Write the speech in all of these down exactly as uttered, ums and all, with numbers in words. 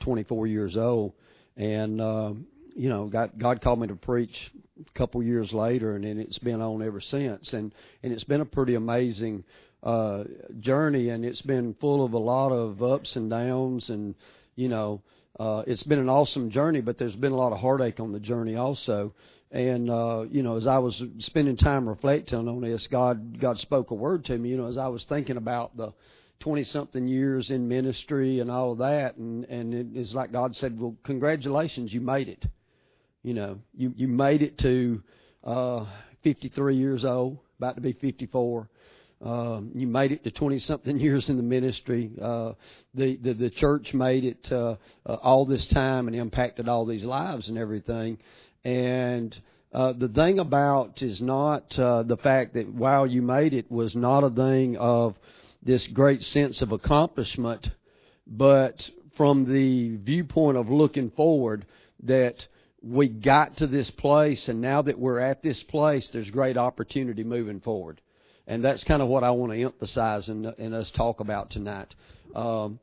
twenty-four years old, and uh, you know, God, God called me to preach a couple years later, and then it's been on ever since, and and it's been a pretty amazing uh, journey, and it's been full of a lot of ups and downs, and you know, uh, it's been an awesome journey, but there's been a lot of heartache on the journey also. And, uh, you know, as I was spending time reflecting on this, God God spoke a word to me, you know, as I was thinking about the twenty-something years in ministry and all of that. And, and it, it's like God said, well, congratulations, you made it. You know, you, you made it to uh, fifty-three years old, about to be fifty-four. Uh, you made it to twenty-something years in the ministry. Uh, the, the, the church made it uh, uh, all this time and impacted all these lives and everything. And uh, the thing about is not uh, the fact that, wow, you made it, was not a thing of this great sense of accomplishment, but from the viewpoint of looking forward, that we got to this place, and now that we're at this place, there's great opportunity moving forward. And that's kind of what I want to emphasize and, and us talk about tonight, um,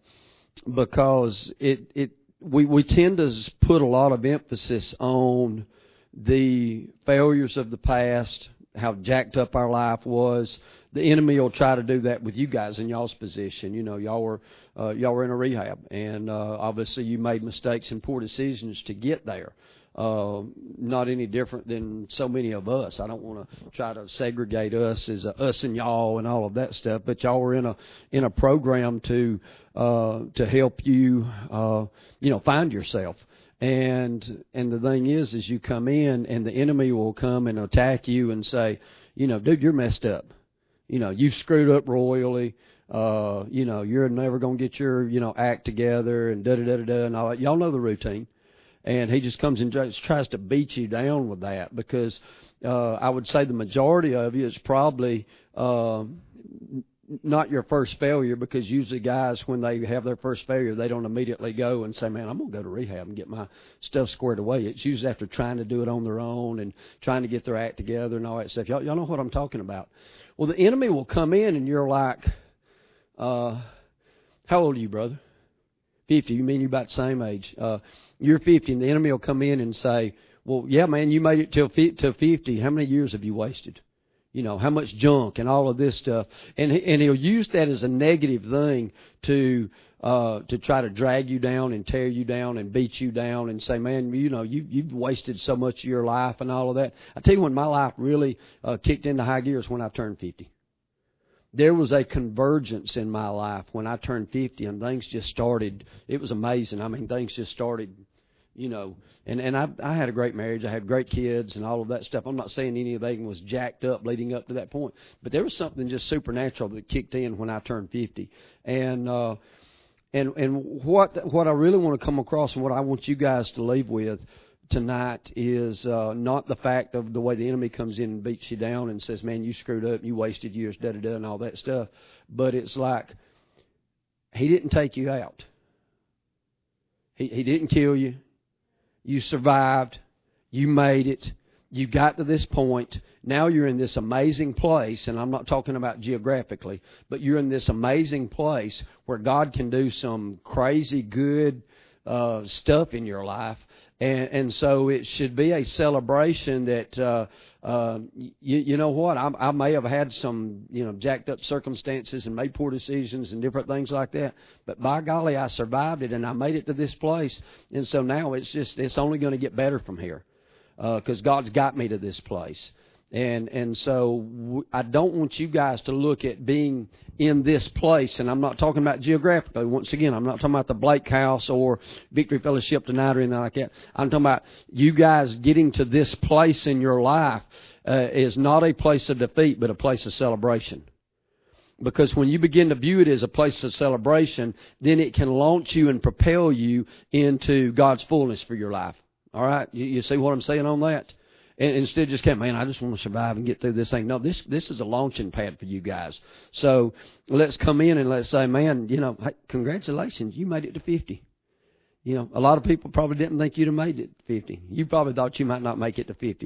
because it it we we tend to put a lot of emphasis on the failures of the past, how jacked up our life was. The enemy will try to do that with you guys in y'all's position. You know, y'all were uh, y'all were in a rehab, and uh, obviously you made mistakes and poor decisions to get there. Uh, not any different than so many of us. I don't want to try to segregate us as a, us and y'all and all of that stuff, but y'all were in a in a program to uh, to help you, uh, you know, find yourself. And and the thing is, is you come in, and the enemy will come and attack you and say, you know, dude, you're messed up. You know, you've screwed up royally. Uh, you know, you're never going to get your, you know, act together and da da da da da and all that. Y'all know the routine. And he just comes and just tries to beat you down with that, because uh, I would say the majority of you is probably uh, not your first failure, because usually guys, when they have their first failure, they don't immediately go and say, man, I'm going to go to rehab and get my stuff squared away. It's usually after trying to do it on their own and trying to get their act together and all that stuff. Y'all, y'all know what I'm talking about. Well, the enemy will come in and you're like, uh, how old are you, brother? fifty. You mean you're about the same age. Uh, you're fifty, and the enemy will come in and say, well, yeah, man, you made it till fifty. How many years have you wasted? You know, how much junk and all of this stuff. And and he'll use that as a negative thing to uh, to try to drag you down and tear you down and beat you down and say, man, you know, you, you've wasted so much of your life and all of that. I tell you, when my life really uh, kicked into high gear is when I turned fifty. There was a convergence in my life when I turned fifty, and things just started. It was amazing. I mean, things just started, you know. And, and I, I had a great marriage. I had great kids and all of that stuff. I'm not saying any of them was jacked up leading up to that point. But there was something just supernatural that kicked in when I turned fifty. And uh, and and what what I really want to come across and what I want you guys to leave with tonight is uh, not the fact of the way the enemy comes in and beats you down and says, man, you screwed up, you wasted years, da-da-da, and all that stuff. But it's like, he didn't take you out. He, he didn't kill you. You survived. You made it. You got to this point. Now you're in this amazing place, and I'm not talking about geographically, but you're in this amazing place where God can do some crazy good uh, stuff in your life. And, and so it should be a celebration that, uh, uh, you, you know what, I, I may have had some, you know, jacked up circumstances and made poor decisions and different things like that. But by golly, I survived it and I made it to this place. And so now it's just, it's only going to get better from here, because uh, God's got me to this place. And and so w- I don't want you guys to look at being in this place, and I'm not talking about geographically. Once again, I'm not talking about the Blake House or Victory Fellowship tonight or anything like that. I'm talking about you guys getting to this place in your life uh, is not a place of defeat, but a place of celebration. Because when you begin to view it as a place of celebration, then it can launch you and propel you into God's fullness for your life. All right? You, you see what I'm saying on that? And instead of just saying, man, I just want to survive and get through this thing. No, this this is a launching pad for you guys. So let's come in and let's say, man, you know, hey, congratulations, you made it to fifty. You know, a lot of people probably didn't think you'd have made it to fifty. You probably thought you might not make it to fifty.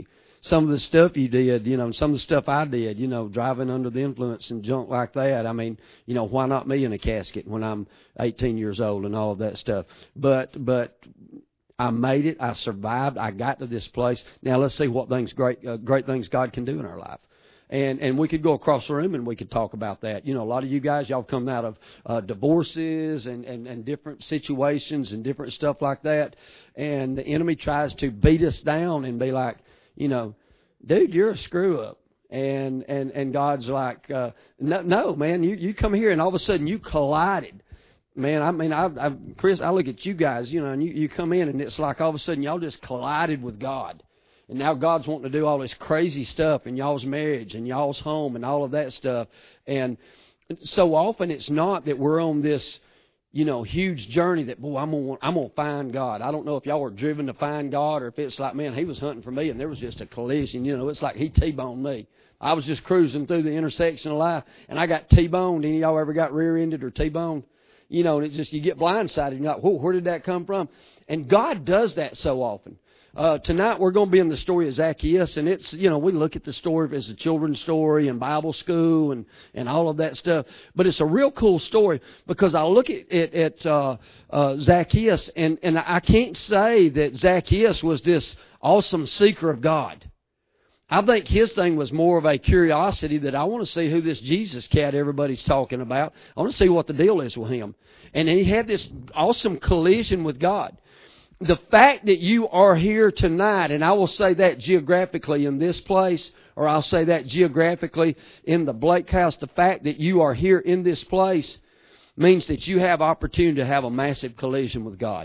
some of the stuff you did, you know, and some of the stuff I did, you know, driving under the influence and junk like that. I mean, you know, why not me in a casket when I'm eighteen years old and all of that stuff? But, but I made it. I survived. I got to this place. Now let's see what things, great, uh, great things God can do in our life. And and we could go across the room and we could talk about that. You know, a lot of you guys, y'all come out of uh, divorces and, and, and different situations and different stuff like that. And the enemy tries to beat us down and be like, you know, dude, you're a screw up. And and, and God's like, uh, no, no, man, you, you come here and all of a sudden you collided. Man, I mean, I, I, Chris, I look at you guys, you know, and you, you come in and it's like all of a sudden y'all just collided with God. And now God's wanting to do all this crazy stuff in y'all's marriage and y'all's home and all of that stuff. And so often it's not that we're on this, you know, huge journey that, boy, I'm going I'm going to find God. I don't know if y'all were driven to find God or if it's like, man, he was hunting for me and there was just a collision. You know, it's like he T-boned me. I was just cruising through the intersection of life and I got T-boned. Any of y'all ever got rear-ended or T-boned? You know, and it just, you get blindsided. And you're like, whoa, where did that come from? And God does that so often. Uh, tonight we're going to be in the story of Zacchaeus, and it's, you know, we look at the story as a children's story and Bible school and, and all of that stuff. But it's a real cool story because I look at, at, at uh, uh, Zacchaeus, and, and I can't say that Zacchaeus was this awesome seeker of God. I think his thing was more of a curiosity that I want to see who this Jesus cat everybody's talking about. I want to see what the deal is with him. And he had this awesome collision with God. The fact that you are here tonight, and I will say that geographically in this place, or I'll say that geographically in the Blake House, the fact that you are here in this place means that you have opportunity to have a massive collision with God.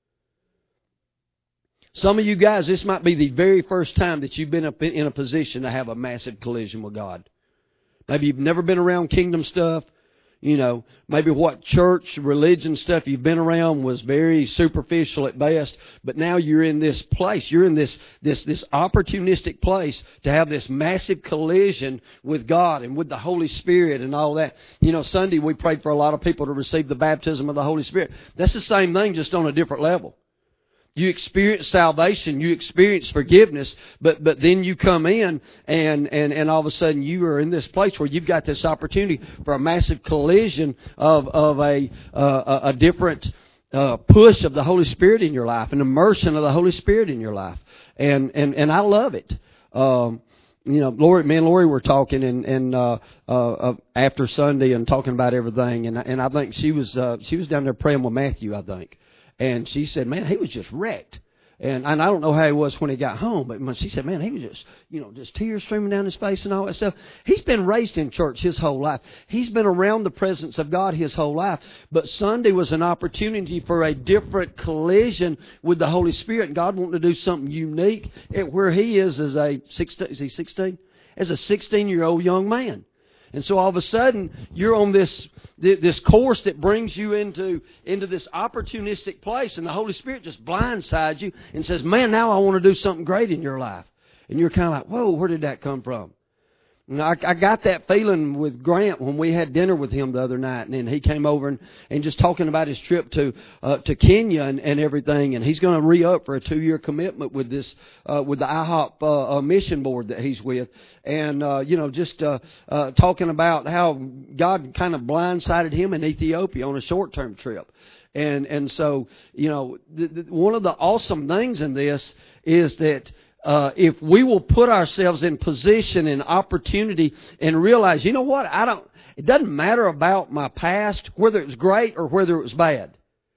Some of you guys, this might be the very first time that you've been in a position to have a massive collision with God. Maybe you've never been around kingdom stuff. You know, maybe what church, religion stuff you've been around was very superficial at best, but now you're in this place. You're in this this this opportunistic place to have this massive collision with God and with the Holy Spirit and all that. You know, Sunday we prayed for a lot of people to receive the baptism of the Holy Spirit. That's the same thing, just on a different level. You experience salvation, you experience forgiveness, but but then you come in and, and, and all of a sudden you are in this place where you've got this opportunity for a massive collision of of a uh, a different uh, push of the Holy Spirit in your life, an immersion of the Holy Spirit in your life, and and, and I love it. Um, you know, Lori, me and Lori were talking and and uh, uh, after Sunday and talking about everything, and and I think she was uh, she was down there praying with Matthew, I think. And she said, man, he was just wrecked. And, and I don't know how he was when he got home, but she said, man, he was just, you know, just tears streaming down his face and all that stuff. He's been raised in church his whole life. He's been around the presence of God his whole life. But Sunday was an opportunity for a different collision with the Holy Spirit. And God wanted to do something unique at where he is as a sixteen, is he sixteen? As a sixteen-year-old young man. And so all of a sudden, you're on this this course that brings you into into this opportunistic place, and the Holy Spirit just blindsides you and says, man, now I want to do something great in your life. And you're kind of like, whoa, where did that come from? And I, I got that feeling with Grant when we had dinner with him the other night, and then he came over and, and just talking about his trip to uh, to Kenya and, and everything, and he's going to re-up for a two-year commitment with this uh, with the I HOP uh, uh, mission board that he's with, and uh, you know just uh, uh, talking about how God kind of blindsided him in Ethiopia on a short-term trip, and and so you know the, the, one of the awesome things in this is that. Uh, if we will put ourselves in position and opportunity and realize, you know what, I don't, it doesn't matter about my past, whether it was great or whether it was bad.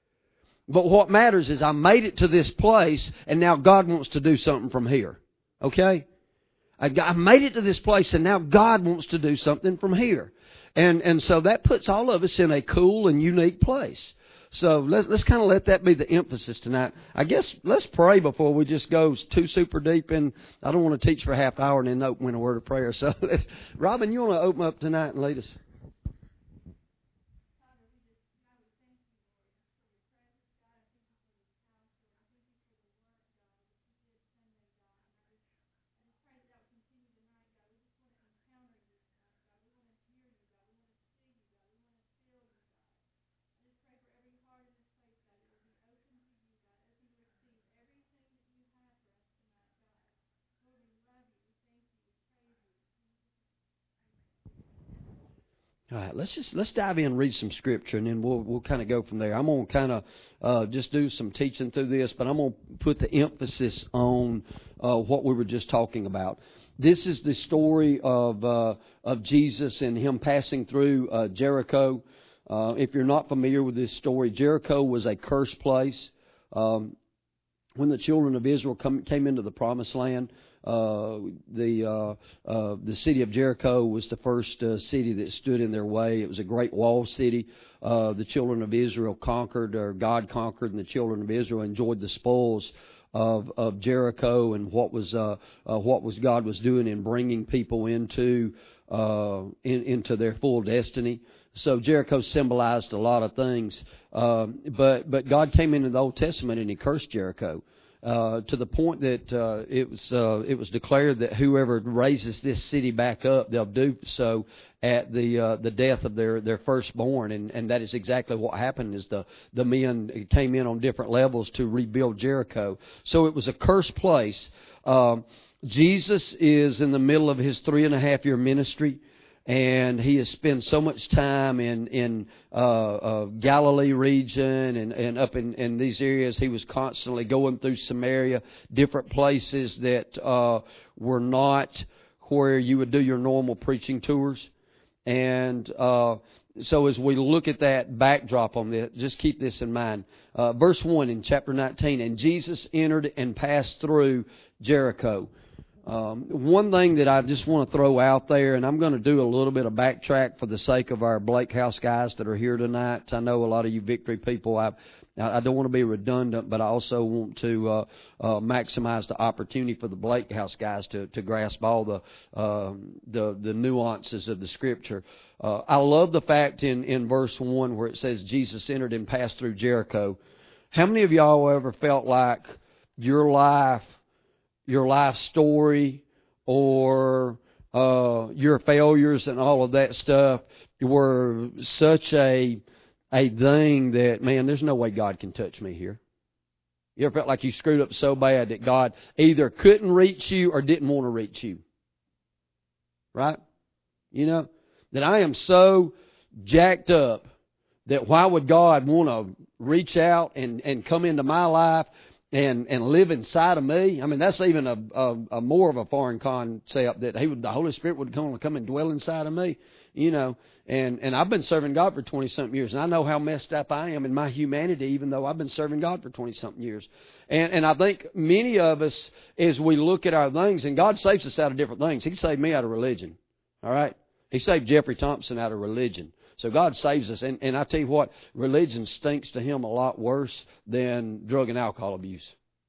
But what matters is I made it to this place and now God wants to do something from here. Okay? I, I made it to this place and now God wants to do something from here. And, and so that puts all of us in a cool and unique place. So let's, let's kind of let that be the emphasis tonight. I guess let's pray before we just go too super deep in. I don't want to teach for a half hour and then open with a word of prayer. So let's, Robin, you want to open up tonight and lead us? All right, let's just let's dive in and read some scripture, and then we'll we'll kind of go from there. I'm gonna kind of uh, just do some teaching through this, but I'm gonna put the emphasis on uh, what we were just talking about. This is the story of uh, of Jesus and him passing through uh, Jericho. Uh, if you're not familiar with this story, Jericho was a cursed place. Um, when the children of Israel come, came into the Promised Land, Uh, the uh, uh, the city of Jericho was the first uh, city that stood in their way. It was a great walled city. Uh, the children of Israel conquered, or God conquered, and the children of Israel enjoyed the spoils of of Jericho and what was uh, uh, what was God was doing in bringing people into uh, in, into their full destiny. So Jericho symbolized a lot of things, uh, but but God came into the Old Testament and He cursed Jericho. Uh, to the point that uh, it was uh, it was declared that whoever raises this city back up, they'll do so at the uh, the death of their, their firstborn, and, and that is exactly what happened. Is the the men came in on different levels to rebuild Jericho. So it was a cursed place. Um, Jesus is in the middle of his three and a half year ministry. And he has spent so much time in in uh, uh, Galilee region and, and up in, in these areas. He was constantly going through Samaria, different places that uh, were not where you would do your normal preaching tours. And uh, so as we look at that backdrop on this, just keep this in mind. Uh, verse one in chapter nineteen, and Jesus entered and passed through Jericho. Um, one thing that I just want to throw out there, and I'm going to do a little bit of backtrack for the sake of our Blake House guys that are here tonight. I know a lot of you Victory people. I I don't want to be redundant, but I also want to uh, uh, maximize the opportunity for the Blake House guys to, to grasp all the, uh, the the nuances of the Scripture. Uh, I love the fact in, in verse one where it says Jesus entered and passed through Jericho. How many of y'all ever felt like your life your life story or uh, your failures and all of that stuff were such a a thing that, man, there's no way God can touch me here? You ever felt like you screwed up so bad that God either couldn't reach you or didn't want to reach you? Right? You know, that I am so jacked up that why would God want to reach out and, and come into my life and and live inside of me? I mean, that's even a, a, a more of a foreign concept, that he would, the Holy Spirit would come and come and dwell inside of me. You know, and and I've been serving God for twenty something years, and I know how messed up I am in my humanity, even though I've been serving God for twenty something years. And and I think many of us, as we look at our things, and God saves us out of different things. He saved me out of religion. All right, He saved Jeffrey Thompson out of religion. So God saves us. And, and I tell you what, religion stinks to Him a lot worse than drug and alcohol abuse.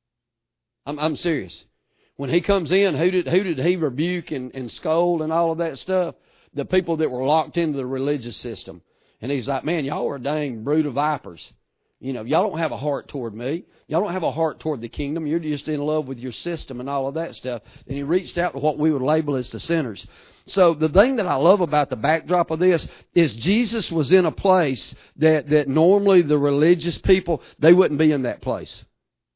I'm, I'm serious. When He comes in, who did, who did He rebuke and, and scold and all of that stuff? The people that were locked into the religious system. And He's like, man, y'all are a dang brood of vipers. You know, y'all don't have a heart toward me. Y'all don't have a heart toward the kingdom. You're just in love with your system and all of that stuff. And He reached out to what we would label as the sinners. So the thing that I love about the backdrop of this is Jesus was in a place that, that normally the religious people, they wouldn't be in that place.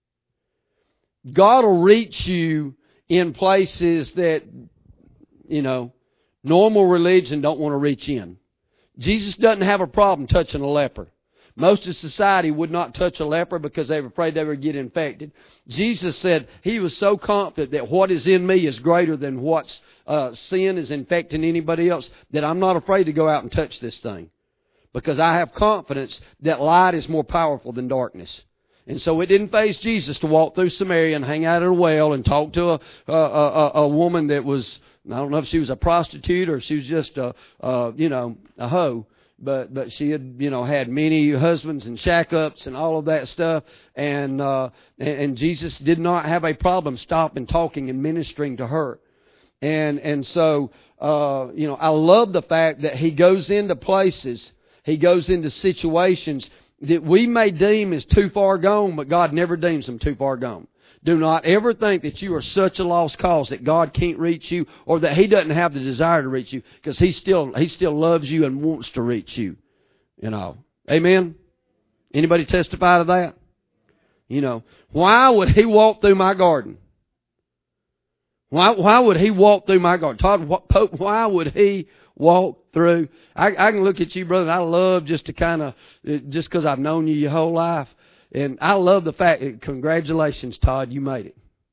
God will reach you in places that, you know, normal religion don't want to reach in. Jesus doesn't have a problem touching a leper. Most of society would not touch a leper because they were afraid they would get infected. Jesus said He was so confident that what is in me is greater than what's uh, sin is infecting anybody else, that I'm not afraid to go out and touch this thing. Because I have confidence that light is more powerful than darkness. And so it didn't faze Jesus to walk through Samaria and hang out at a well and talk to a, a, a, a woman that was, I don't know if she was a prostitute or if she was just a, a you know, a hoe. But but she had, you know, had many husbands and shack-ups and all of that stuff. And, uh, and, and Jesus did not have a problem stopping, talking, and ministering to her. And and so, uh, you know, I love the fact that He goes into places, He goes into situations that we may deem as too far gone, but God never deems them too far gone. Do not ever think that you are such a lost cause that God can't reach you, or that He doesn't have the desire to reach you, because He still He still loves you and wants to reach you. You know, amen. Anybody testify to that? You know, why would He walk through my garden? Why why would He walk through my garden? Todd, why would He walk through. I, I can look at you, brother, and I love just to kind of, just because I've known you your whole life. And I love the fact that, congratulations, Todd, you made it.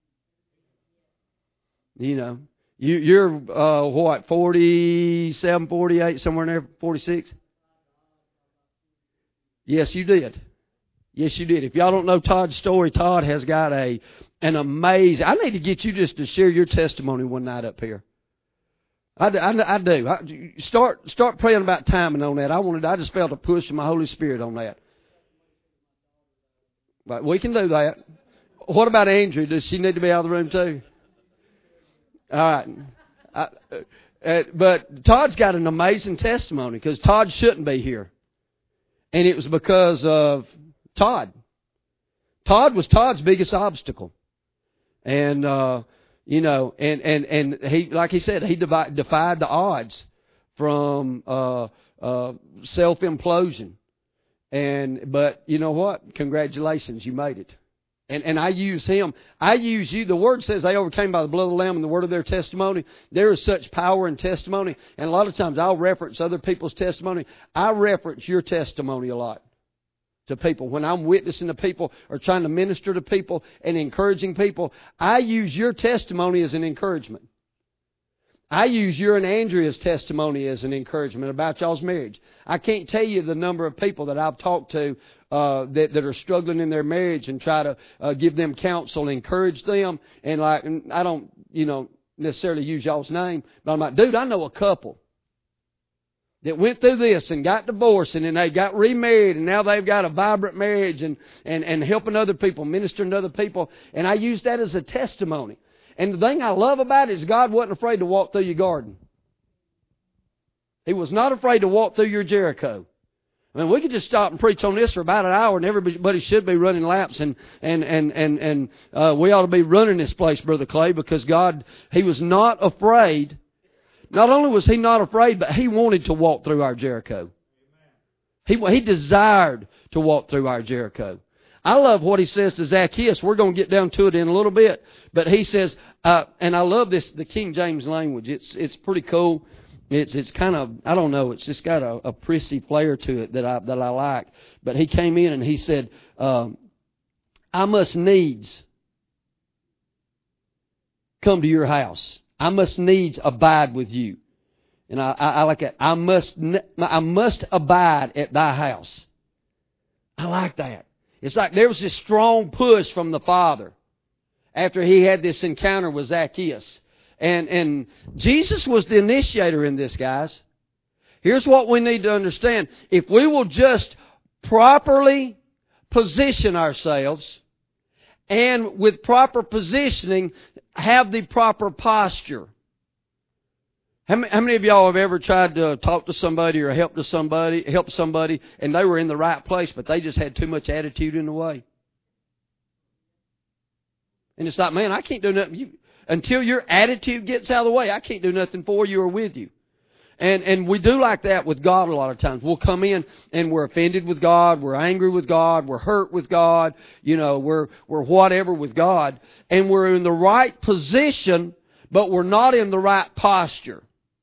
You know, you, you're, uh, what, forty-seven, forty-eight, somewhere in there, forty-six? Yes, you did. Yes, you did. If y'all don't know Todd's story, Todd has got a an amazing... I need to get you just to share your testimony one night up here. I do. I, I do. I, start start praying about timing on that. I wanted. I just felt a push of my Holy Spirit on that. But we can do that. What about Andrew? Does she need to be out of the room too? All right. I, uh, but Todd's got an amazing testimony because Todd shouldn't be here. And it was because of Todd. Todd was Todd's biggest obstacle. And, uh, you know, and, and, and he, like he said, he devi- defied the odds from uh, uh, self-implosion. And, but you know what? Congratulations, you made it. And and I use him. I use you. The Word says they overcame by the blood of the Lamb and the word of their testimony. There is such power in testimony. And a lot of times I'll reference other people's testimony. I reference your testimony a lot to people. When I'm witnessing to people or trying to minister to people and encouraging people, I use your testimony as an encouragement. I use your and Andrea's testimony as an encouragement about y'all's marriage. I can't tell you the number of people that I've talked to uh, that, that are struggling in their marriage and try to uh, give them counsel, encourage them. And like, and I don't, you know, necessarily use y'all's name, but I'm like, dude, I know a couple that went through this and got divorced and then they got remarried and now they've got a vibrant marriage and, and, and helping other people, ministering to other people. And I use that as a testimony. And the thing I love about it is God wasn't afraid to walk through your garden. He was not afraid to walk through your Jericho. I mean, we could just stop and preach on this for about an hour and everybody should be running laps and, and, and, and, and uh, we ought to be running this place, Brother Clay, because God, He was not afraid. Not only was He not afraid, but He wanted to walk through our Jericho. He, he desired to walk through our Jericho. I love what He says to Zacchaeus. We're going to get down to it in a little bit. But He says, uh, and I love this, the King James language. It's it's pretty cool. It's it's kind of, I don't know, it's just got a, a prissy flair to it that I that I like. But He came in and He said, um, I must needs come to your house. I must needs abide with you. And I, I, I like that. I must I must abide at thy house. I like that. It's like there was this strong push from the Father after He had this encounter with Zacchaeus. And, and Jesus was the initiator in this, guys. Here's what we need to understand. If we will just properly position ourselves and with proper positioning, have the proper posture. How many, how many of y'all have ever tried to talk to somebody or help to somebody, help somebody, and they were in the right place, but they just had too much attitude in the way? And it's like, man, I can't do nothing. You, until your attitude gets out of the way, I can't do nothing for you or with you. And and we do like that with God a lot of times. We'll come in and we're offended with God, we're angry with God, we're hurt with God, you know, we're we're whatever with God, and we're in the right position, but we're not in the right posture.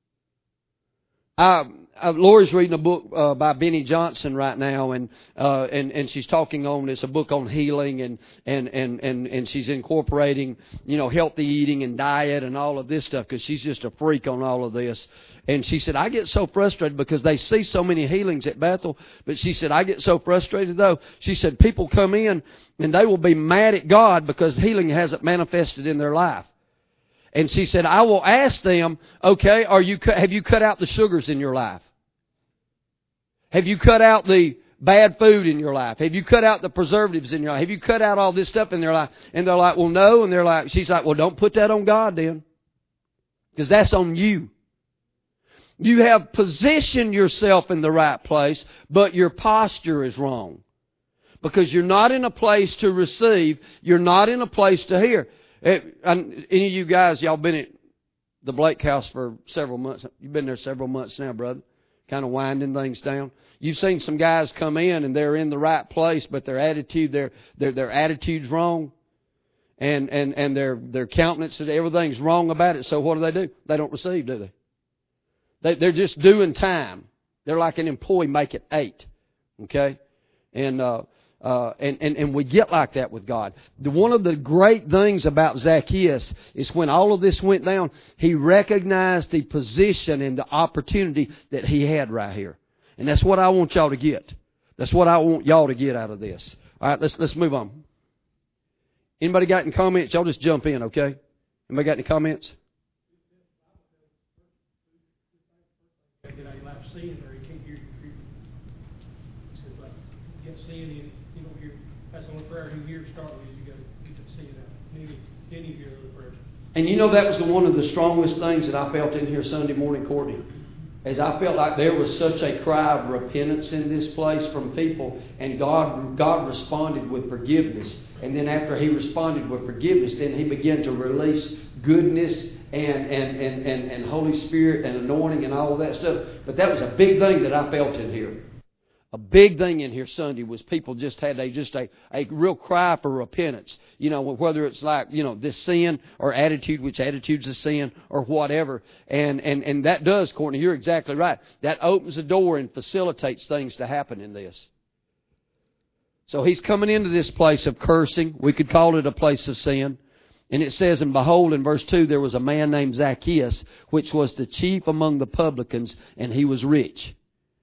Uh, uh, Lori's reading a book uh, by Benny Johnson right now, and uh, and and she's talking on it's a book on healing, and and and and and she's incorporating, you know, healthy eating and diet and all of this stuff because she's just a freak on all of this. And she said, I get so frustrated because they see so many healings at Bethel, but she said, I get so frustrated though. She said, people come in and they will be mad at God because healing hasn't manifested in their life. And she said, I will ask them, okay, are you have you cut out the sugars in your life? Have you cut out the bad food in your life? Have you cut out the preservatives in your life? Have you cut out all this stuff in their life? And they're like, well, no. And they're like, she's like, well, don't put that on God then, because that's on you. You have positioned yourself in the right place, but your posture is wrong. Because you're not in a place to receive. You're not in a place to hear. Any of you guys, y'all been at the Blake house for several months. You've been there several months now, brother. Kind of winding things down. You've seen some guys come in and they're in the right place, but their attitude, their their their attitude's wrong, and and and their their countenance, everything's wrong about it. So what do they do? They don't receive, do they? They, they're just doing time. They're like an employee making eight. Okay? And, uh, uh, and, and, and we get like that with God. The, one of the great things about Zacchaeus is when all of this went down, he recognized the position and the opportunity that he had right here. And that's what I want y'all to get. That's what I want y'all to get out of this. All right, let's, let's move on. Anybody got any comments? Y'all just jump in, okay? Anybody got any comments? Get out of your life seeing, or you can't hear your treatment. He says, like, you get seeing, you, you don't hear. That's the only prayer you hear to start with. Is you got to get to see it out. Then you, then you hear other prayers. And you know that was the, one of the strongest things that I felt in here Sunday morning, Courtney. As I felt like there was such a cry of repentance in this place from people, and God God responded with forgiveness. And then after He responded with forgiveness, then He began to release goodness and and, and, and, and Holy Spirit and anointing and all of that stuff. But that was a big thing that I felt in here. A big thing in here Sunday was people just had a just a, a real cry for repentance. You know, whether it's like, you know, this sin or attitude, which attitude's a sin or whatever. And, and, and that does, Courtney, you're exactly right. That opens the door and facilitates things to happen in this. So he's coming into this place of cursing. We could call it a place of sin. And it says, and behold, in verse two, there was a man named Zacchaeus, which was the chief among the publicans, and he was rich.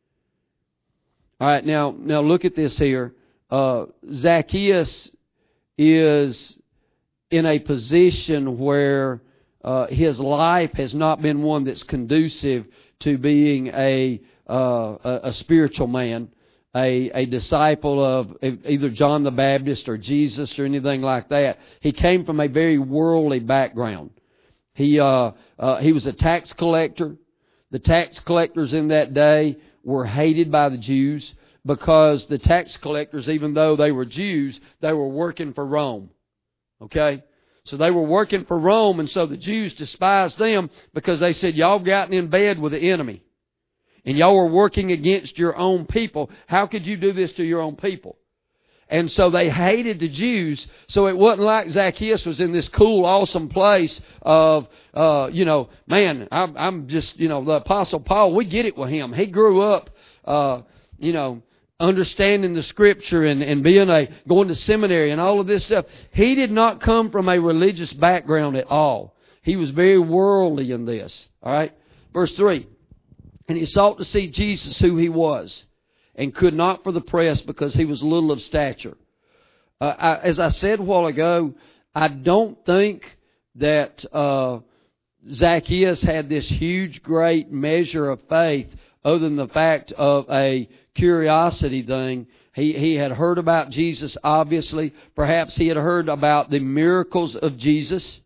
All right, now now look at this here. Uh, Zacchaeus is in a position where uh, his life has not been one that's conducive to being a uh, a, a spiritual man, a a disciple of either John the Baptist or Jesus or anything like that. He came from a very worldly background. He uh, uh, he was a tax collector. The tax collectors in that day were hated by the Jews because the tax collectors, even though they were Jews, they were working for Rome. Okay? So they were working for Rome, and so the Jews despised them because they said, y'all gotten in bed with the enemy. And y'all were working against your own people. How could you do this to your own people? And so they hated the Jews. So it wasn't like Zacchaeus was in this cool, awesome place of, uh, you know, man, I'm, I'm just, you know, the Apostle Paul, we get it with him. He grew up, uh, you know, understanding the Scripture and, and being a, going to seminary and all of this stuff. He did not come from a religious background at all. He was very worldly in this. All right? Verse three. And he sought to see Jesus who he was, and could not for the press, because he was little of stature. Uh, I, as I said a while ago, I don't think that uh, Zacchaeus had this huge, great measure of faith other than the fact of a curiosity thing. He, he had heard about Jesus, obviously. Perhaps he had heard about the miracles of Jesus.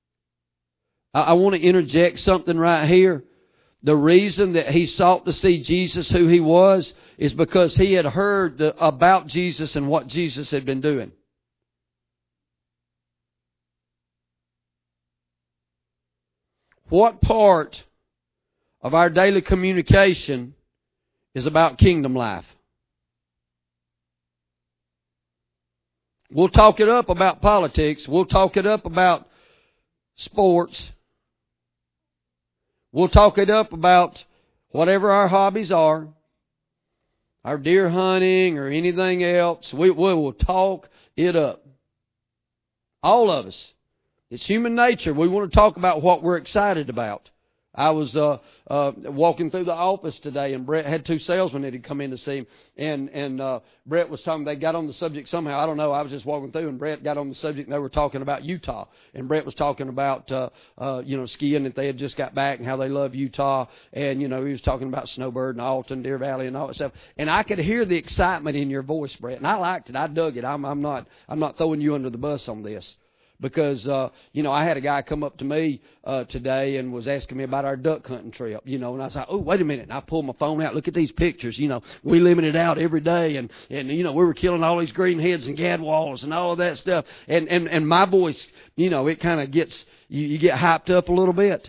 I, I want to interject something right here. The reason that he sought to see Jesus who he was is because he had heard the, about Jesus and what Jesus had been doing. What part of our daily communication is about kingdom life? We'll talk it up about politics. We'll talk it up about sports. We'll talk it up about whatever our hobbies are, our deer hunting or anything else. We, we will talk it up. All of us. It's human nature. We want to talk about what we're excited about. I was uh, uh, walking through the office today, and Brett had two salesmen that had come in to see him. And, and uh, Brett was talking, they got on the subject somehow. I don't know. I was just walking through, and Brett got on the subject, and they were talking about Utah. And Brett was talking about, uh, uh, you know, skiing, that they had just got back and how they love Utah. And, you know, he was talking about Snowbird and Alton, Deer Valley, and all that stuff. And I could hear the excitement in your voice, Brett. And I liked it. I dug it. I'm, I'm not, I'm not throwing you under the bus on this. Because, uh, you know, I had a guy come up to me uh, today and was asking me about our duck hunting trip, you know, and I said, oh, wait a minute. And I pulled my phone out. Look at these pictures. You know, we living it out every day. And, and you know, we were killing all these greenheads and gadwalls and all of that stuff. And, and, and my voice, you know, it kind of gets, you, you get hyped up a little bit.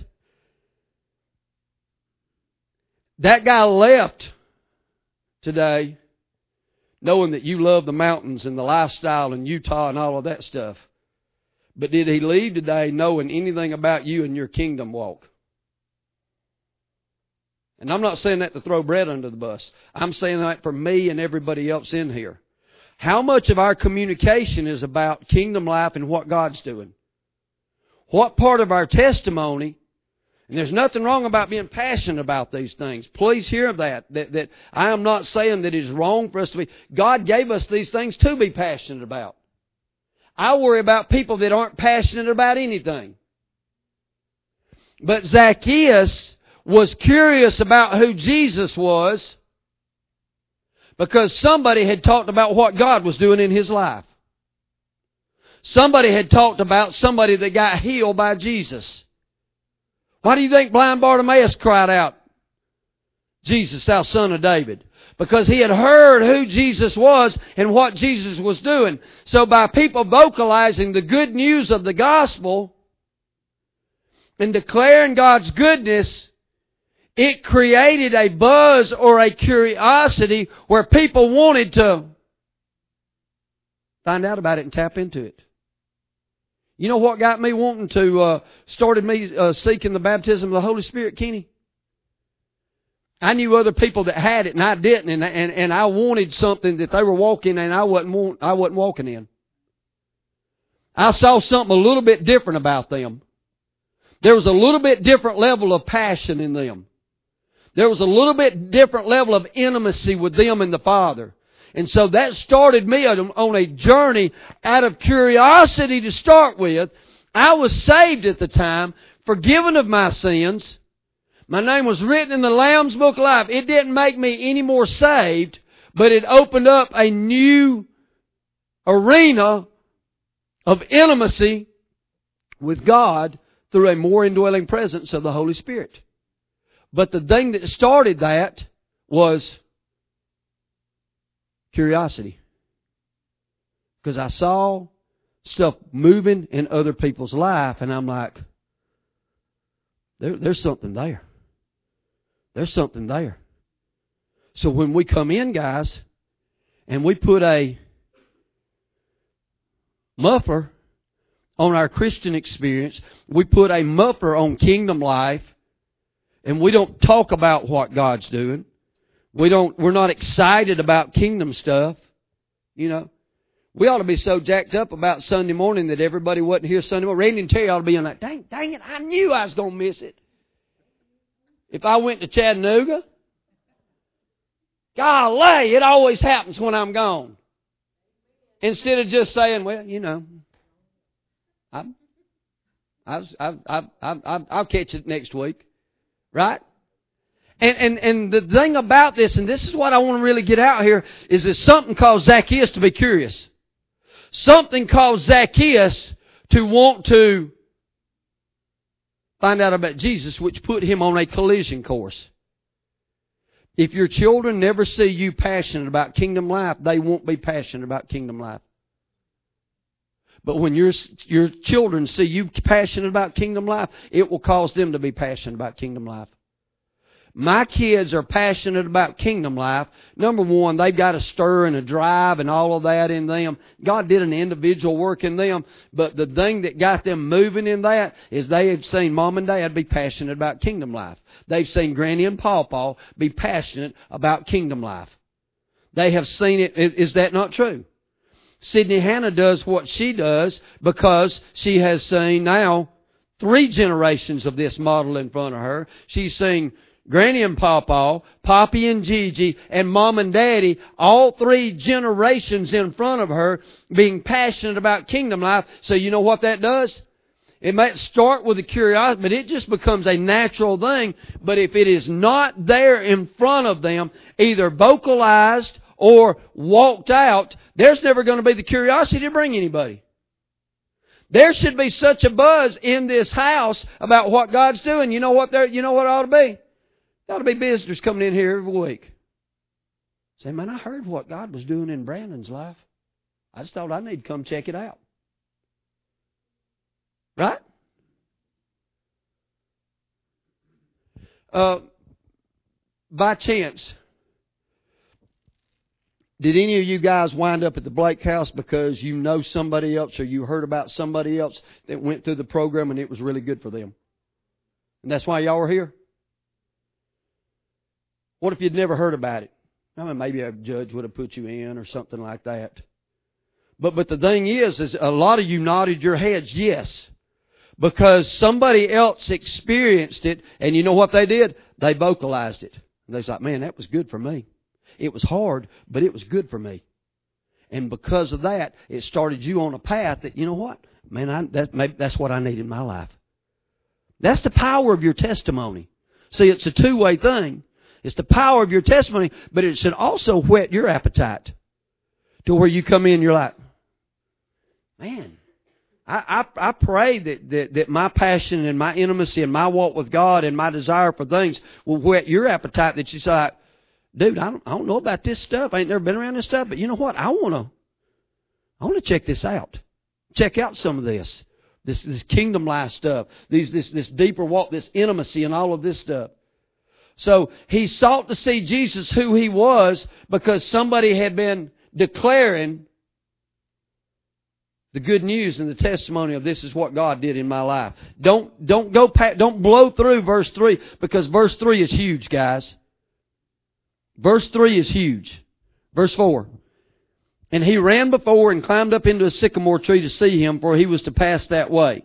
That guy left today knowing that you love the mountains and the lifestyle in Utah and all of that stuff. But did he leave today knowing anything about you and your kingdom walk? And I'm not saying that to throw Brett under the bus. I'm saying that for me and everybody else in here. How much of our communication is about kingdom life and what God's doing? What part of our testimony, and there's nothing wrong about being passionate about these things. Please hear that, that, that I am not saying that it's wrong for us to be. God gave us these things to be passionate about. I worry about people that aren't passionate about anything. But Zacchaeus was curious about who Jesus was because somebody had talked about what God was doing in his life. Somebody had talked about somebody that got healed by Jesus. Why do you think blind Bartimaeus cried out, Jesus, thou son of David? Because he had heard who Jesus was and what Jesus was doing. So by people vocalizing the good news of the gospel and declaring God's goodness, it created a buzz or a curiosity where people wanted to find out about it and tap into it. You know what got me wanting to, uh, started me uh, seeking the baptism of the Holy Spirit, Kenny? I knew other people that had it and I didn't, and and, and I wanted something that they were walking and I wasn't want, I wasn't walking in. I saw something a little bit different about them. There was a little bit different level of passion in them. There was a little bit different level of intimacy with them and the Father. And so that started me on a journey out of curiosity to start with. I was saved at the time, forgiven of my sins. My name was written in the Lamb's Book of Life. It didn't make me any more saved, but it opened up a new arena of intimacy with God through a more indwelling presence of the Holy Spirit. But the thing that started that was curiosity. Because I saw stuff moving in other people's life, and I'm like, there, there's something there. There's something there. So when we come in, guys, and we put a muffler on our Christian experience, we put a muffler on kingdom life, and we don't talk about what God's doing. We don't, we're not excited about kingdom stuff. You know, we ought to be so jacked up about Sunday morning that everybody wasn't here Sunday morning. Randy and Terry ought to be on that. Dang, dang it, I knew I was going to miss it. If I went to Chattanooga, golly, it always happens when I'm gone. Instead of just saying, well, you know, I'm, I was, I, I, I, I, I'll catch it next week. Right? And, and, and the thing about this, and this is what I want to really get out here, is that something caused Zacchaeus to be curious. Something caused Zacchaeus to want to find out about Jesus, which put him on a collision course. If your children never see you passionate about kingdom life, they won't be passionate about kingdom life. But when your, your children see you passionate about kingdom life, it will cause them to be passionate about kingdom life. My kids are passionate about kingdom life. Number one, they've got a stir and a drive and all of that in them. God did an individual work in them, but the thing that got them moving in that is they have seen Mom and Dad be passionate about kingdom life. They've seen Granny and Pawpaw be passionate about kingdom life. They have seen it. Is that not true? Sydney Hannah does what she does because she has seen now three generations of this model in front of her. She's seen Granny and Pawpaw, Poppy and Gigi, and Mom and Daddy, all three generations in front of her being passionate about kingdom life. So you know what that does? It might start with a curiosity, but it just becomes a natural thing. But if it is not there in front of them, either vocalized or walked out, there's never going to be the curiosity to bring anybody. There should be such a buzz in this house about what God's doing. You know what there? You know what it ought to be? There ought to be visitors coming in here every week. Say, man, I heard what God was doing in Brandon's life. I just thought I need to come check it out. Right? Uh, by chance, did any of you guys wind up at the Blake House because you know somebody else or you heard about somebody else that went through the program and it was really good for them? And that's why y'all were here? What if you'd never heard about it? I mean, maybe a judge would have put you in or something like that. But but the thing is, is a lot of you nodded your heads, yes, because somebody else experienced it, and you know what they did? They vocalized it. And they was like, man, that was good for me. It was hard, but it was good for me. And because of that, it started you on a path that, you know what? Man, I, that, maybe that's what I need in my life. That's the power of your testimony. See, it's a two-way thing. It's the power of your testimony, but it should also whet your appetite to where you come in and you're like, man, I, I, I pray that, that, that my passion and my intimacy and my walk with God and my desire for things will whet your appetite, that you say, like, dude, I don't, I don't know about this stuff. I ain't never been around this stuff, but you know what? I want to, I want to check this out. Check out some of this, this, this kingdom life stuff, these, this, this deeper walk, this intimacy, and all of this stuff. So he sought to see Jesus who He was because somebody had been declaring the good news and the testimony of this is what God did in my life. Don't don't go don't blow through verse three, because verse three is huge, guys. Verse three is huge. Verse four. And he ran before and climbed up into a sycamore tree to see him, for he was to pass that way.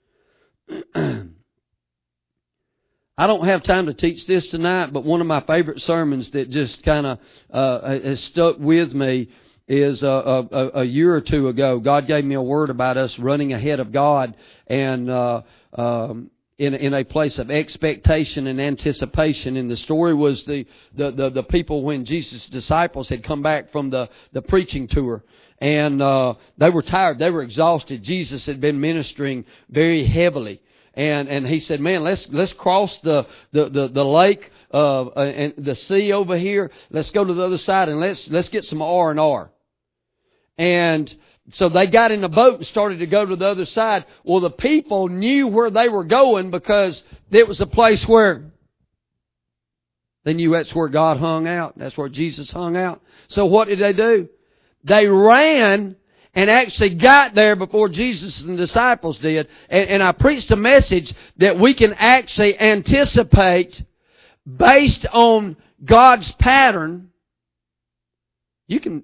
I don't have time to teach this tonight, but one of my favorite sermons that just kind of uh, has stuck with me is uh, a, a year or two ago. God gave me a word about us running ahead of God and uh, um, in in a place of expectation and anticipation. And the story was the the the, the people when Jesus' disciples had come back from the the preaching tour. And uh, they were tired. They were exhausted. Jesus had been ministering very heavily. And and he said, man, let's let's cross the the the, the lake uh, and the sea over here. Let's go to the other side and let's let's get some R and R. And so they got in the boat and started to go to the other side. Well, the people knew where they were going because it was a place where they knew that's where God hung out. That's where Jesus hung out. So what did they do? They ran and actually got there before Jesus and the disciples did. And, and I preached a message that we can actually anticipate based on God's pattern. You can...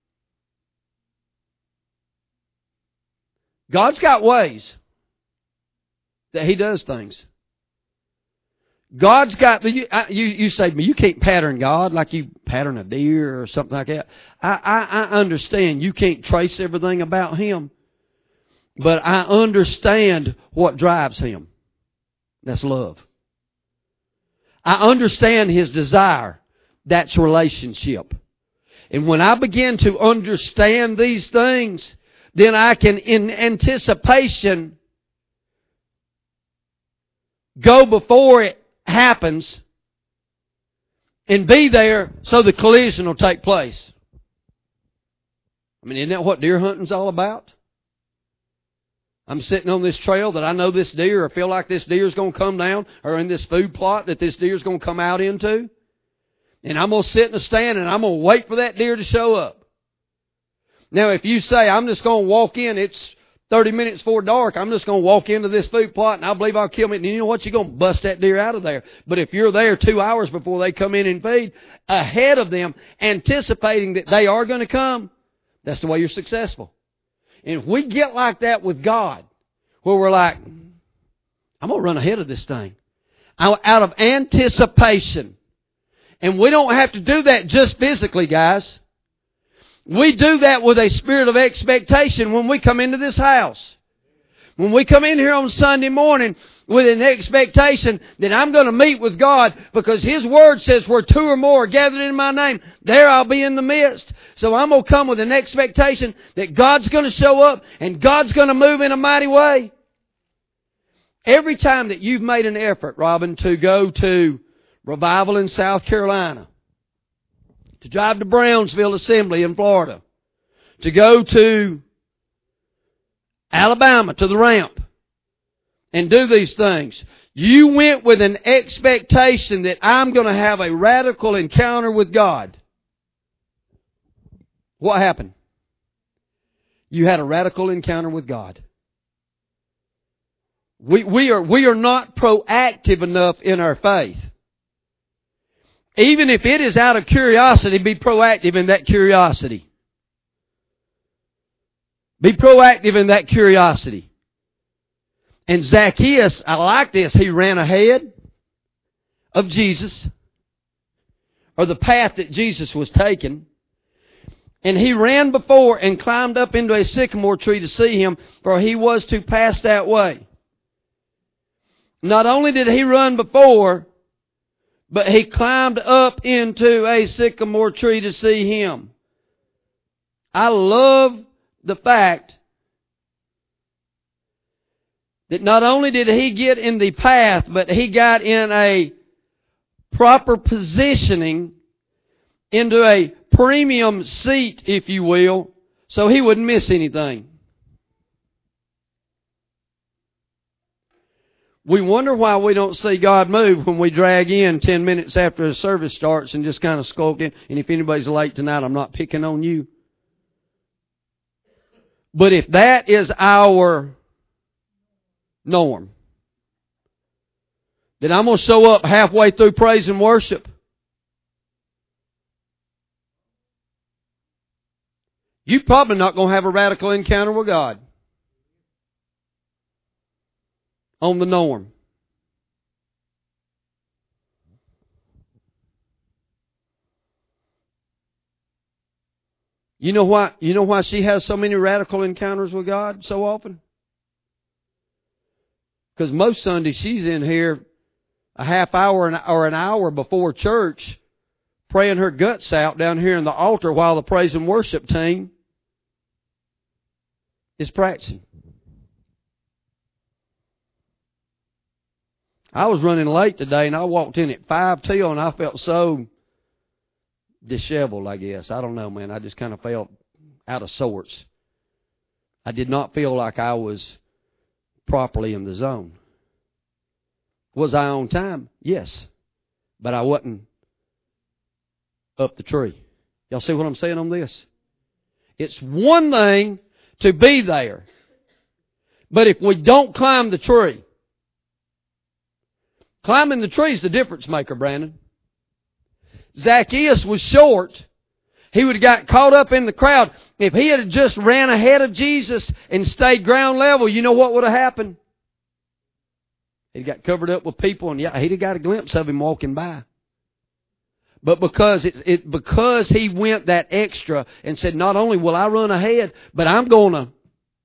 God's got ways that He does things. God's got the, you, you, you say to me, you can't pattern God like you pattern a deer or something like that. I, I, I understand you can't trace everything about Him, but I understand what drives Him. That's love. I understand His desire. That's relationship. And when I begin to understand these things, then I can, in anticipation, go before it happens and be there so the collision will take place. I mean, isn't that what deer hunting's all about? I'm sitting on this trail that I know this deer, or feel like this deer is going to come down, or in this food plot that this deer is going to come out into. And I'm going to sit in a stand and I'm going to wait for that deer to show up. Now, if you say, I'm just going to walk in, it's thirty minutes before dark, I'm just going to walk into this food plot and I believe I'll kill me. And you know what? You're going to bust that deer out of there. But if you're there two hours before they come in and feed, ahead of them, anticipating that they are going to come, that's the way you're successful. And if we get like that with God, where we're like, I'm going to run ahead of this thing, out of anticipation. And we don't have to do that just physically, guys. We do that with a spirit of expectation when we come into this house. When we come in here on Sunday morning with an expectation that I'm going to meet with God because His Word says where two or more are gathered in my name, there I'll be in the midst. So I'm going to come with an expectation that God's going to show up and God's going to move in a mighty way. Every time that you've made an effort, Robin, to go to revival in South Carolina, to drive to Brownsville Assembly in Florida, to go to Alabama, to the ramp, and do these things, you went with an expectation that I'm going to have a radical encounter with God. What happened? You had a radical encounter with God. We, we are, we are not proactive enough in our faith. Even if it is out of curiosity, be proactive in that curiosity. Be proactive in that curiosity. And Zacchaeus, I like this, he ran ahead of Jesus, or the path that Jesus was taking. And he ran before and climbed up into a sycamore tree to see him, for he was to pass that way. Not only did he run before, but he climbed up into a sycamore tree to see him. I love the fact that not only did he get in the path, but he got in a proper positioning into a premium seat, if you will, so he wouldn't miss anything. We wonder why we don't see God move when we drag in ten minutes after the service starts and just kind of skulk in. And if anybody's late tonight, I'm not picking on you. But if that is our norm, then I'm going to show up halfway through praise and worship. You're probably not going to have a radical encounter with God on the norm. You know why, you know why she has so many radical encounters with God so often? Because most Sundays she's in here a half hour or an hour before church praying her guts out down here in the altar while the praise and worship team is practicing. I was running late today and I walked in at five till and I felt so disheveled, I guess. I don't know, man. I just kind of felt out of sorts. I did not feel like I was properly in the zone. Was I on time? Yes. But I wasn't up the tree. Y'all see what I'm saying on this? It's one thing to be there. But if we don't climb the tree, climbing the tree is the difference maker, Brandon. Zacchaeus was short. He would have got caught up in the crowd. If he had just ran ahead of Jesus and stayed ground level, you know what would have happened? He got covered up with people, and yeah, he'd have got a glimpse of him walking by. But because it, it because he went that extra and said, not only will I run ahead, but I'm going to.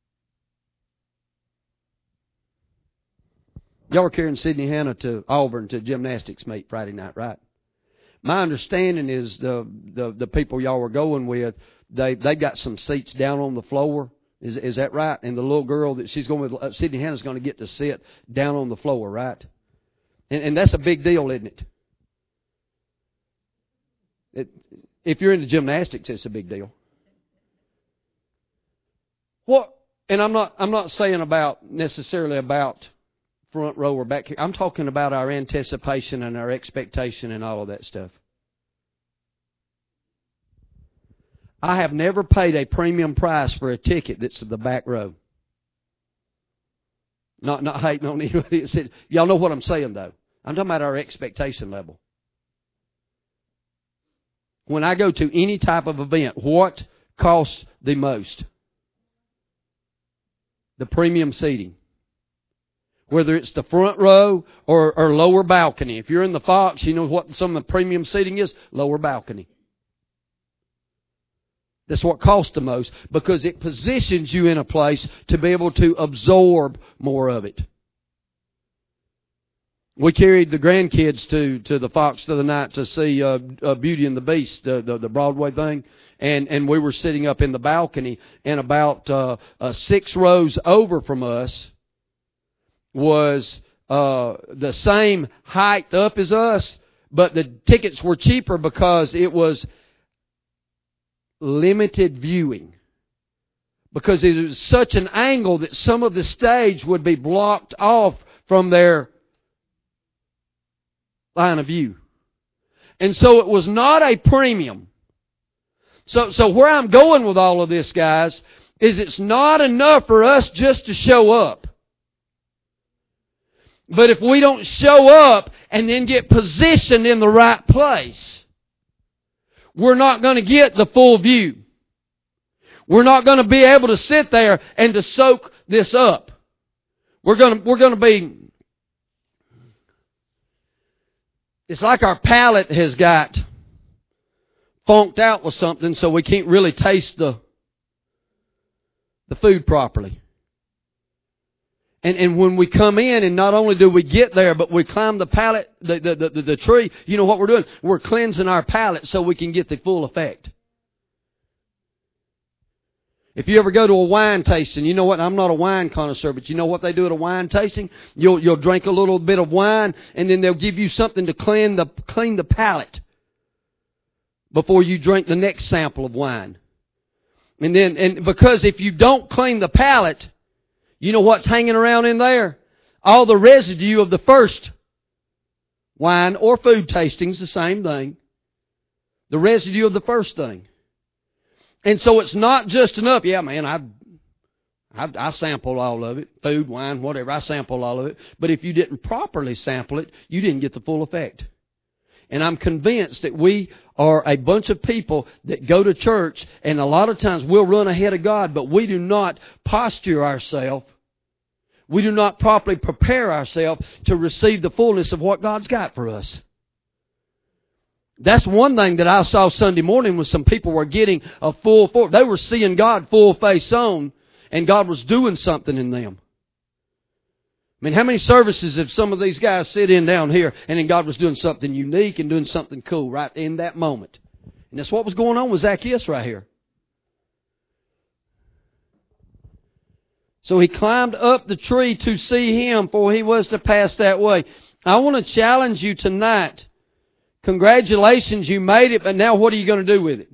Y'all were carrying Sydney Hannah to Auburn to gymnastics meet Friday night, right? My understanding is the the, the people y'all were going with, they they got some seats down on the floor. Is is that right? And the little girl that she's going with, uh, Sydney Hannah's going to get to sit down on the floor, right? And, and that's a big deal, isn't it? It? If you're into gymnastics, it's a big deal. What? And I'm not I'm not saying about necessarily about front row or back here. I'm talking about our anticipation and our expectation and all of that stuff. I have never paid a premium price for a ticket that's the back row. Not not hating on anybody. Y'all know what I'm saying, though. I'm talking about our expectation level. When I go to any type of event, what costs the most? The premium seating. Whether it's the front row or, or lower balcony. If you're in the Fox, you know what some of the premium seating is? Lower balcony. That's what costs the most because it positions you in a place to be able to absorb more of it. We carried the grandkids to, to the Fox the other night to see uh, uh, Beauty and the Beast, the, the, the Broadway thing. And, and we were sitting up in the balcony, and about uh, uh, six rows over from us was uh, the same height up as us, but the tickets were cheaper because it was limited viewing. Because it was such an angle that some of the stage would be blocked off from their line of view. And so it was not a premium. So, so where I'm going with all of this, guys, is it's not enough for us just to show up. But if we don't show up and then get positioned in the right place, we're not going to get the full view. We're not going to be able to sit there and to soak this up. We're going to, we're going to be, it's like our palate has got funked out with something, so we can't really taste the, the food properly. And and when we come in, and not only do we get there, but we climb the palate, the, the, the, the tree, you know what we're doing? We're cleansing our palate so we can get the full effect. If you ever go to a wine tasting, you know what? I'm not a wine connoisseur, but you know what they do at a wine tasting? You'll you'll drink a little bit of wine, and then they'll give you something to clean the clean the palate before you drink the next sample of wine. And then, and because if you don't clean the palate, you know what's hanging around in there? All the residue of the first wine or food tasting's the same thing. The residue of the first thing. And so it's not just enough. Yeah, man, I, I, I sample all of it. Food, wine, whatever. I sample all of it. But if you didn't properly sample it, you didn't get the full effect. And I'm convinced that we are a bunch of people that go to church, and a lot of times we'll run ahead of God, but we do not posture ourselves. We do not properly prepare ourselves to receive the fullness of what God's got for us. That's one thing that I saw Sunday morning was some people were getting a full, full they were seeing God full face on, and God was doing something in them. I mean, how many services have some of these guys sit in down here, and then God was doing something unique and doing something cool right in that moment? And that's what was going on with Zacchaeus right here. So he climbed up the tree to see him, for he was to pass that way. I want to challenge you tonight. Congratulations, you made it, but now what are you going to do with it?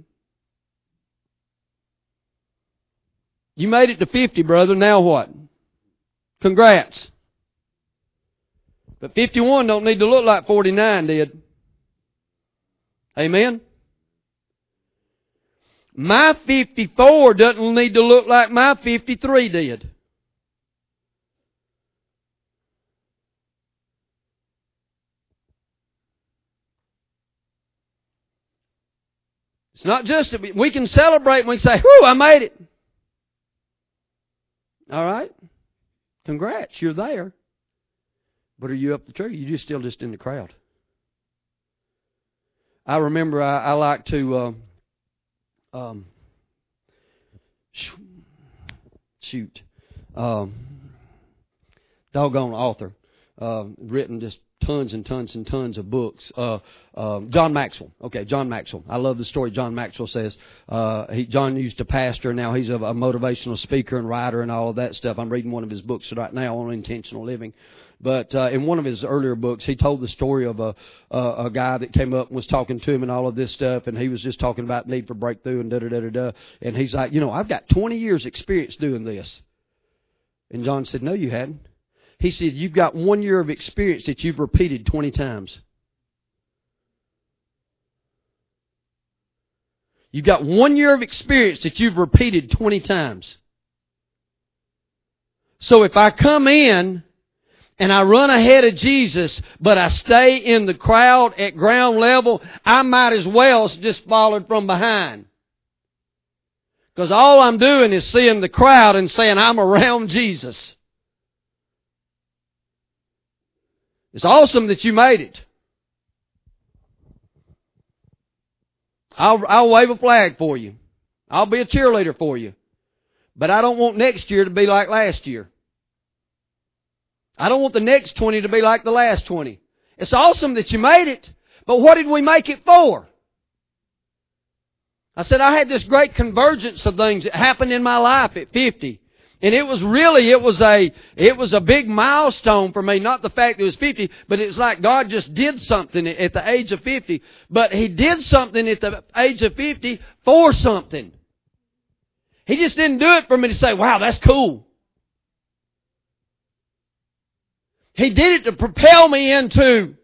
You made it to fifty, brother. Now what? Congrats. But fifty-one don't need to look like forty-nine did. Amen? My fifty-four doesn't need to look like my fifty-three did. It's not just that we, we can celebrate and we say, whew, I made it. All right? Congrats, you're there. But are you up the tree? You're just still just in the crowd. I remember I, I like to uh, um, shoot. Um, doggone author. Uh, written just tons and tons and tons of books. Uh, uh, John Maxwell. Okay, John Maxwell. I love the story John Maxwell says. Uh, he, John used to pastor, now he's a, a motivational speaker and writer and all of that stuff. I'm reading one of his books right now on intentional living. But uh, in one of his earlier books, he told the story of a, a a guy that came up and was talking to him and all of this stuff, and he was just talking about need for breakthrough and da da da da da. And he's like, you know, I've got twenty years experience doing this. And John said, no, you hadn't. He said, you've got one year of experience that you've repeated twenty times. You've got one year of experience that you've repeated twenty times. So if I come in and I run ahead of Jesus, but I stay in the crowd at ground level, I might as well just follow from behind. Because all I'm doing is seeing the crowd and saying, I'm around Jesus. It's awesome that you made it. I'll, I'll wave a flag for you. I'll be a cheerleader for you. But I don't want next year to be like last year. I don't want the next twenty to be like the last twenty. It's awesome that you made it, but what did we make it for? I said I had this great convergence of things that happened in my life at fifty. And it was really, it was a, it was a big milestone for me. Not the fact that it was fifty, but it's like God just did something at the age of fifty. But He did something at the age of fifty for something. He just didn't do it for me to say, wow, that's cool. He did it to propel me into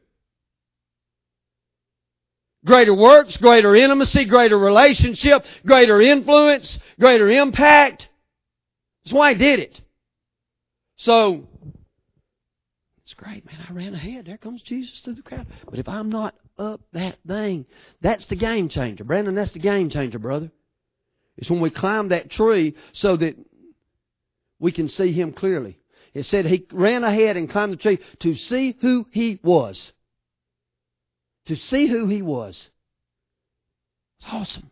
greater works, greater intimacy, greater relationship, greater influence, greater impact. That's why He did it. So, It's great, man. I ran ahead. There comes Jesus through the crowd. But if I'm not up that thing, that's the game changer. Brandon, that's the game changer, brother. It's when we climb that tree so that we can see Him clearly. It said he ran ahead and climbed the tree to see who He was. To see who He was. It's awesome.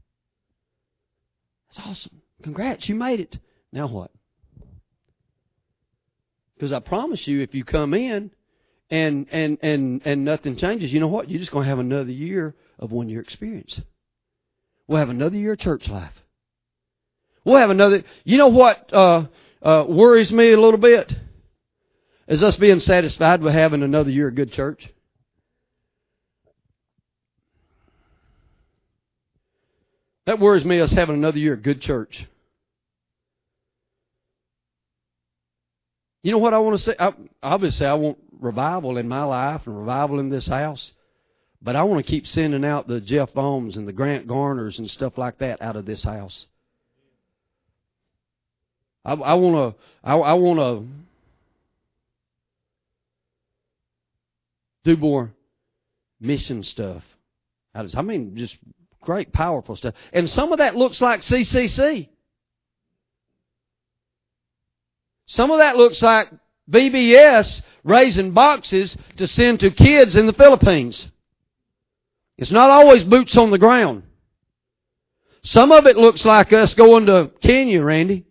It's awesome. Congrats, you made it. Now what? Because I promise you, if you come in and and and and nothing changes, you know what? You're just going to have another year of one-year experience. We'll have another year of church life. We'll have another... You know what uh, uh, worries me a little bit? Is us being satisfied with having another year of good church. That worries me, us having another year of good church. You know what I want to say? I, obviously, I want revival in my life and revival in this house. But I want to keep sending out the Jeff Bohms and the Grant Garners and stuff like that out of this house. I, I want to. I, I want to do more mission stuff. I mean, just great, powerful stuff. And some of that looks like C C C. Some of that looks like V B S raising boxes to send to kids in the Philippines. It's not always boots on the ground. Some of it looks like us going to Kenya, Randy.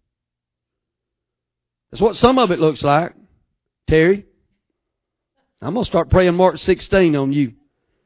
That's what some of it looks like. Terry, I'm going to start praying Mark sixteen on you.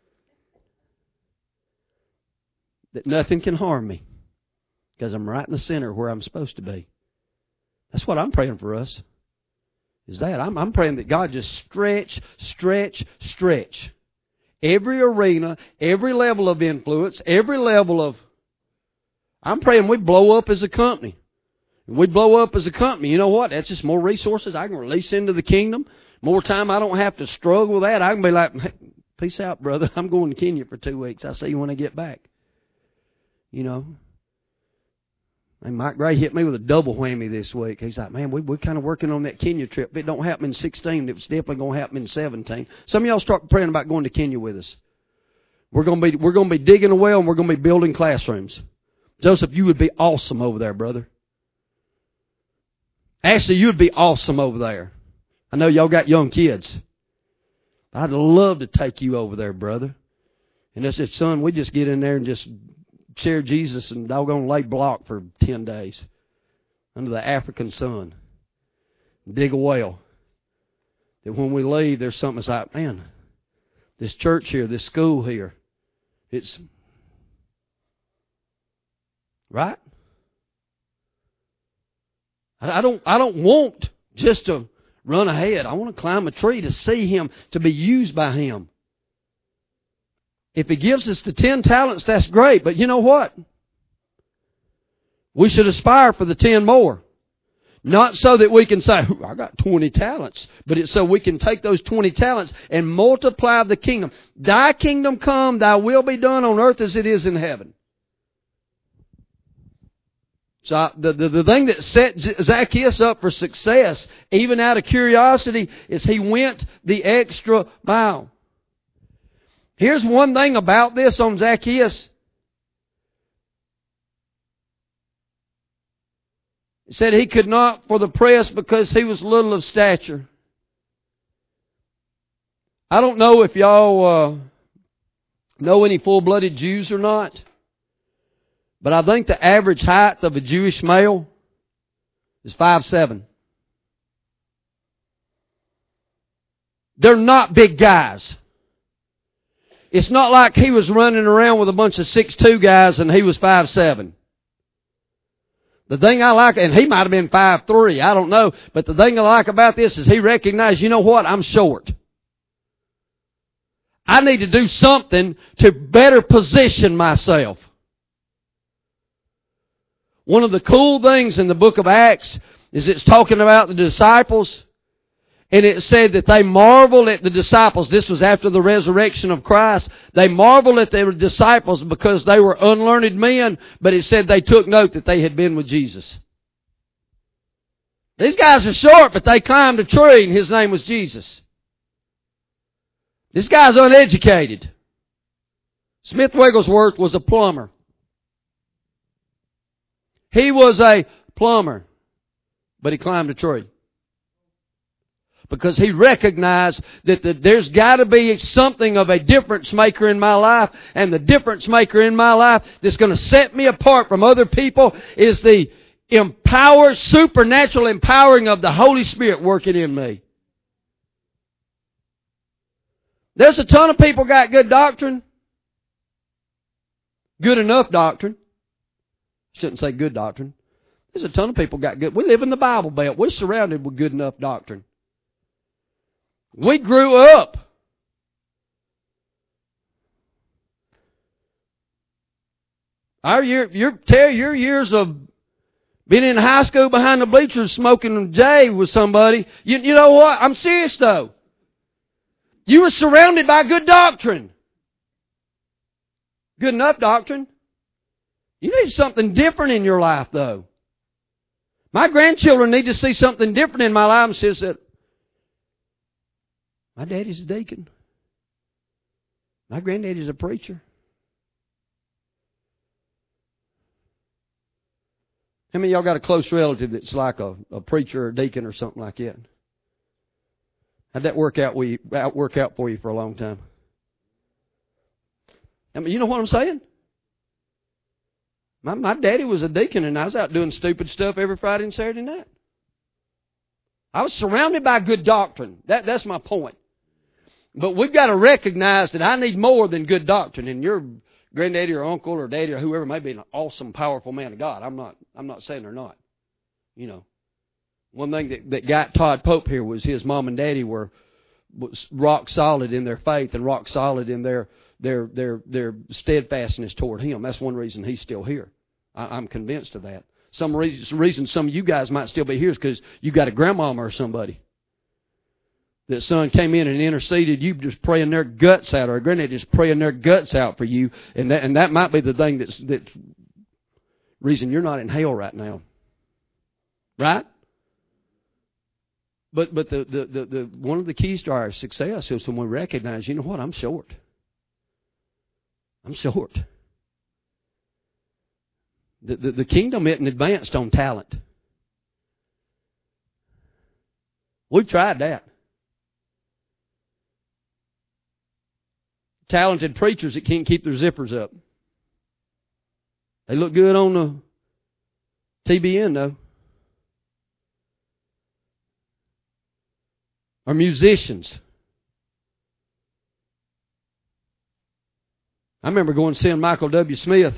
That nothing can harm me. Because I'm right in the center where I'm supposed to be. That's what I'm praying for us. Is that. I'm, I'm praying that God just stretch, stretch, stretch. Every arena, every level of influence, every level of... I'm praying we blow up as a company. If we blow up as a company, you know what? That's just more resources I can release into the kingdom. More time I don't have to struggle with that. I can be like, hey, peace out, brother. I'm going to Kenya for two weeks. I'll see you when I get back. You know. And Mike Gray hit me with a double whammy this week. He's like, man, we, we're kind of working on that Kenya trip. If it don't happen in sixteen, it's definitely going to happen in seventeen. Some of y'all start praying about going to Kenya with us. We're going to be, we're going to be digging a well and we're going to be building classrooms. Joseph, you would be awesome over there, brother. Ashley, you would be awesome over there. I know y'all got young kids. I'd love to take you over there, brother. And I said, son, we just get in there and just share Jesus and doggone lay block for ten days under the African sun. Dig a well. That when we leave, there's something that's like, man, this church here, this school here, it's... Right? I don't, I don't want just to run ahead. I want to climb a tree to see Him, to be used by Him. If He gives us the ten talents, that's great. But you know what? We should aspire for the ten more. Not so that we can say, I got twenty talents. But it's so we can take those twenty talents and multiply the kingdom. Thy kingdom come, Thy will be done on earth as it is in heaven. So the, the, the thing that set Zacchaeus up for success, even out of curiosity, is he went the extra mile. Here's one thing about this on Zacchaeus. It said he could not for the press because he was little of stature. I don't know if y'all uh, know any full-blooded Jews or not. But I think the average height of a Jewish male is five seven. They're not big guys. It's not like he was running around with a bunch of six two guys and he was five seven. The thing I like, and he might have been five three, I don't know. But the thing I like about this is he recognized, you know what, I'm short. I need to do something to better position myself. One of the cool things in the book of Acts is it's talking about the disciples. And it said that they marveled at the disciples. This was after the resurrection of Christ. They marveled at their disciples because they were unlearned men. But it said they took note that they had been with Jesus. These guys are short, but they climbed a tree, and his name was Jesus. This guy's uneducated. Smith Wigglesworth was a plumber. He was a plumber, but he climbed a tree. Because he recognized that the, there's got to be something of a difference maker in my life, and the difference maker in my life that's going to set me apart from other people is the empower, supernatural empowering of the Holy Spirit working in me. There's a ton of people got good doctrine. Good enough doctrine. Shouldn't say good doctrine. There's a ton of people got good. We live in the Bible Belt. We're surrounded with good enough doctrine. We grew up. Our year, your Terry, your years of being in high school behind the bleachers smoking a J with somebody. You, you know what? I'm serious though. You were surrounded by good doctrine. Good enough doctrine. You need something different in your life though. My grandchildren need to see something different in my life and says that my daddy's a deacon. My granddaddy's a preacher. How many of y'all got a close relative that's like a, a preacher or a deacon or something like that? How'd that work out, we, out work out for you for a long time? I mean, you know what I'm saying? My, my daddy was a deacon, and I was out doing stupid stuff every Friday and Saturday night. I was surrounded by good doctrine. That, that's my point. But we've got to recognize that I need more than good doctrine. And your granddaddy or uncle or daddy or whoever may be an awesome, powerful man of God. I'm not, I'm not saying they're not. You know. One thing that, that got Todd Pope here was his mom and daddy were was rock solid in their faith and rock solid in their their their their steadfastness toward him. That's one reason he's still here. I, I'm convinced of that. Some reason, reason some of you guys might still be here is because you got a grandmama or somebody. That son came in and interceded, you just praying their guts out, or a granddad just praying their guts out for you, and that and that might be the thing that's that reason you're not in hell right now. Right? But but the, the, the, the one of the keys to our success is when we recognize, you know what, I'm short. I'm short. The, the, the kingdom isn't advanced on talent. We've tried that. Talented preachers that can't keep their zippers up. They look good on the T B N though. Or musicians. I remember going to see Michael W. Smith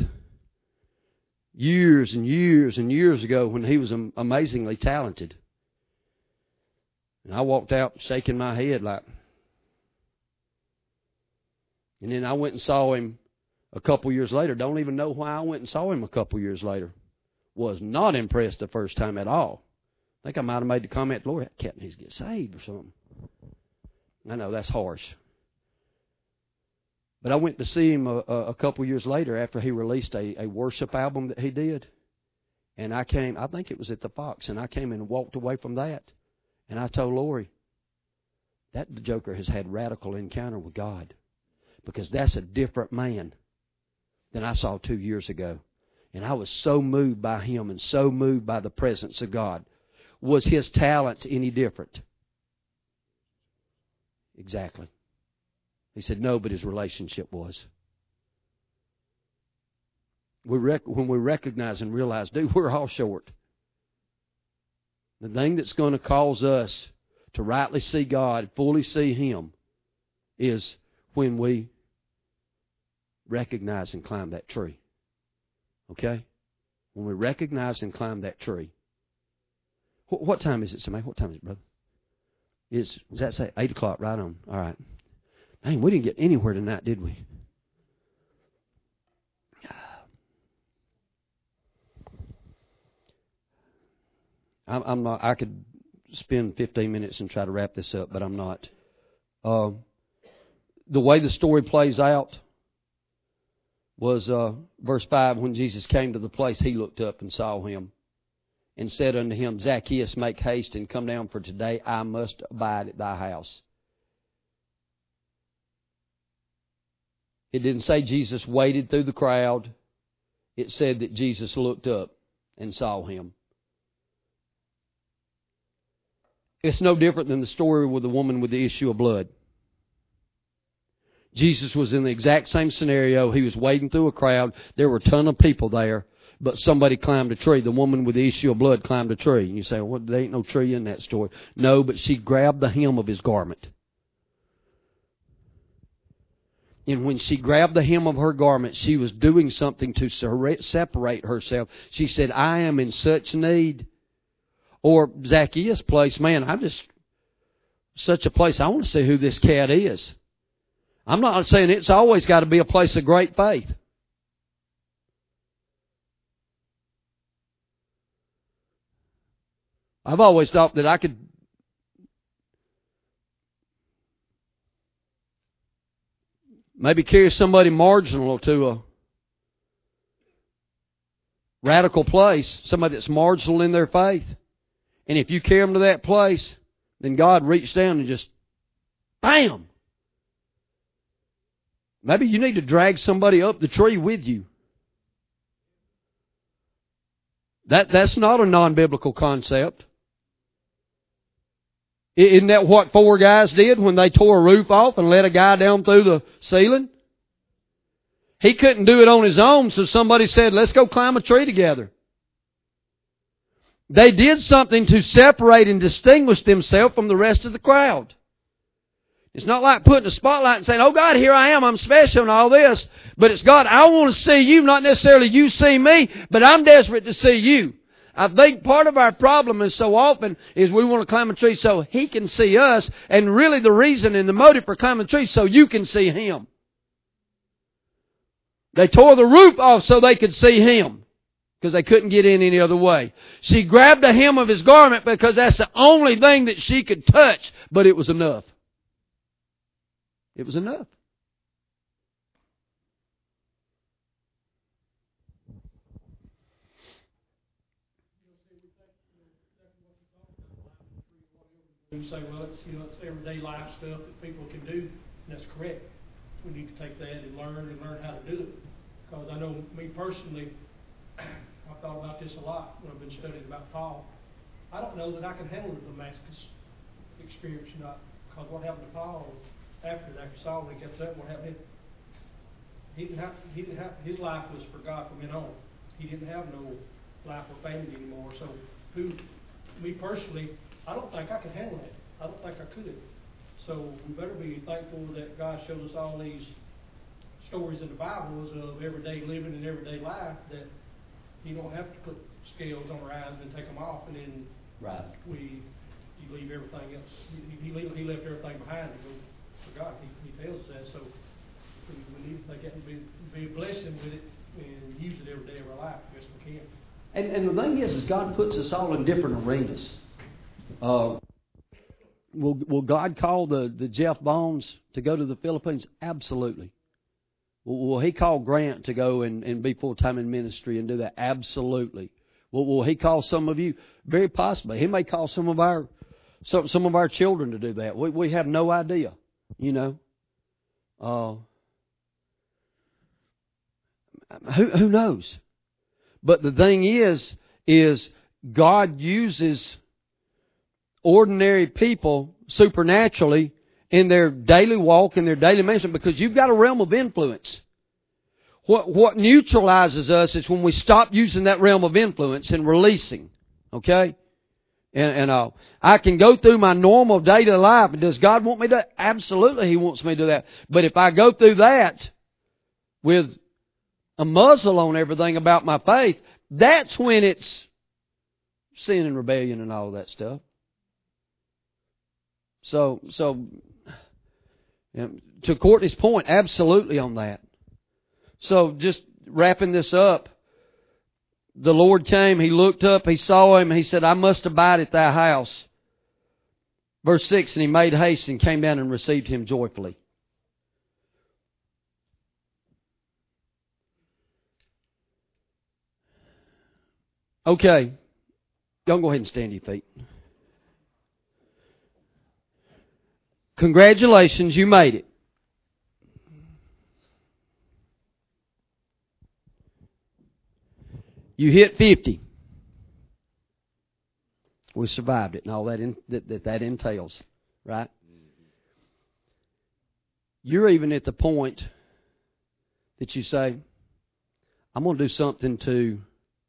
years and years and years ago when he was amazingly talented. And I walked out shaking my head like... And then I went and saw him a couple years later. Don't even know why I went and saw him a couple years later. Was not impressed the first time at all. I think I might have made the comment, Lord, that cat needs to get saved or something. I know, that's harsh. But I went to see him a, a couple years later after he released a, a worship album that he did. And I came, I think it was at the Fox, and I came and walked away from that. And I told Lori, that joker has had radical encounter with God. Because that's a different man than I saw two years ago. And I was so moved by him and so moved by the presence of God. Was his talent any different? Exactly. He said no, but his relationship was. We rec- when we recognize and realize, dude, we're all short. The thing that's going to cause us to rightly see God, fully see Him, is when we recognize and climb that tree. Okay? When we recognize and climb that tree. What, what time is it, somebody? What time is it, brother? Is, does that say eight o'clock? Right on. All right. Dang, we didn't get anywhere tonight, did we? I'm, I'm not. I could spend fifteen minutes and try to wrap this up, but I'm not. Uh, the way the story plays out was uh, verse five. When Jesus came to the place, he looked up and saw him, and said unto him, Zacchaeus, make haste and come down, for today I must abide at thy house. It didn't say Jesus waded through the crowd. It said that Jesus looked up and saw him. It's no different than the story with the woman with the issue of blood. Jesus was in the exact same scenario. He was wading through a crowd. There were a ton of people there, but somebody climbed a tree. The woman with the issue of blood climbed a tree. And you say, well, there ain't no tree in that story. No, but she grabbed the hem of his garment. And when she grabbed the hem of her garment, she was doing something to separate herself. She said, I am in such need. Or Zacchaeus' place, man, I'm just such a place. I want to see who this cat is. I'm not saying it's always got to be a place of great faith. I've always thought that I could maybe carry somebody marginal to a radical place, somebody that's marginal in their faith. And if you carry them to that place, then God reached down and just, bam! Maybe you need to drag somebody up the tree with you. That That's not a non-biblical concept. Isn't that what four guys did when they tore a roof off and let a guy down through the ceiling? He couldn't do it on his own, so somebody said, let's go climb a tree together. They did something to separate and distinguish themselves from the rest of the crowd. It's not like putting a spotlight and saying, oh God, here I am, I'm special and all this. But it's God, I want to see you, not necessarily you see me, but I'm desperate to see you. I think part of our problem is so often is we want to climb a tree so He can see us, and really the reason and the motive for climbing a tree is so you can see Him. They tore the roof off so they could see Him, because they couldn't get in any other way. She grabbed the hem of His garment because that's the only thing that she could touch, but it was enough. It was enough. You say, well, it's, you know, it's everyday life stuff that people can do, and that's correct. We need to take that and learn and learn how to do it. Because I know me personally, I've thought about this a lot when I've been studying about Paul. I don't know that I can handle the Damascus experience, you know, because what happened to Paul after after Saul, when he got upset, what happened? He didn't have, he didn't have, his life was for God from then on. He didn't have no life or family anymore. So, who, me personally, I don't think I could handle that. I don't think I could. So we better be thankful that God shows us all these stories in the Bibles of everyday living and everyday life, that you don't have to put scales on our eyes and take them off, and then right. we you leave everything else. He, he, he left everything behind to go for God. He, he tells us that. So we, we need to take it and be, be a blessing with it and use it every day of our life the best we can. And, and the thing is, is God puts us all in different arenas. Uh, will will God call the, the Jeff Bones to go to the Philippines? Absolutely. Will, will He call Grant to go and, and be full-time in ministry and do that? Absolutely. Will, will He call some of you? Very possibly. He may call some of our some some of our children to do that. We we have no idea, you know. Uh, who who knows? But the thing is, is God uses ordinary people supernaturally in their daily walk, in their daily mission, because you've got a realm of influence. What what neutralizes us is when we stop using that realm of influence and releasing. Okay? And, and uh, I can go through my normal daily life. Does God want me to? Absolutely, He wants me to do that. But if I go through that with a muzzle on everything about my faith, that's when it's sin and rebellion and all of that stuff. So, so you know, to Courtney's point, absolutely on that. So, just wrapping this up, the Lord came, He looked up, He saw him, He said, I must abide at thy house. Verse six, and he made haste and came down and received him joyfully. Okay, Y'all go ahead and stand to your feet. Congratulations, you made it. You hit fifty. We survived it and all that in, that, that that entails, right? You're even at the point that you say, I'm going to do something to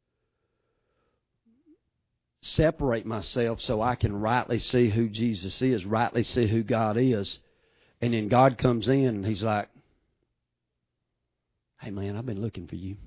separate myself so I can rightly see who Jesus is, rightly see who God is. And then God comes in and He's like, hey man, I've been looking for you.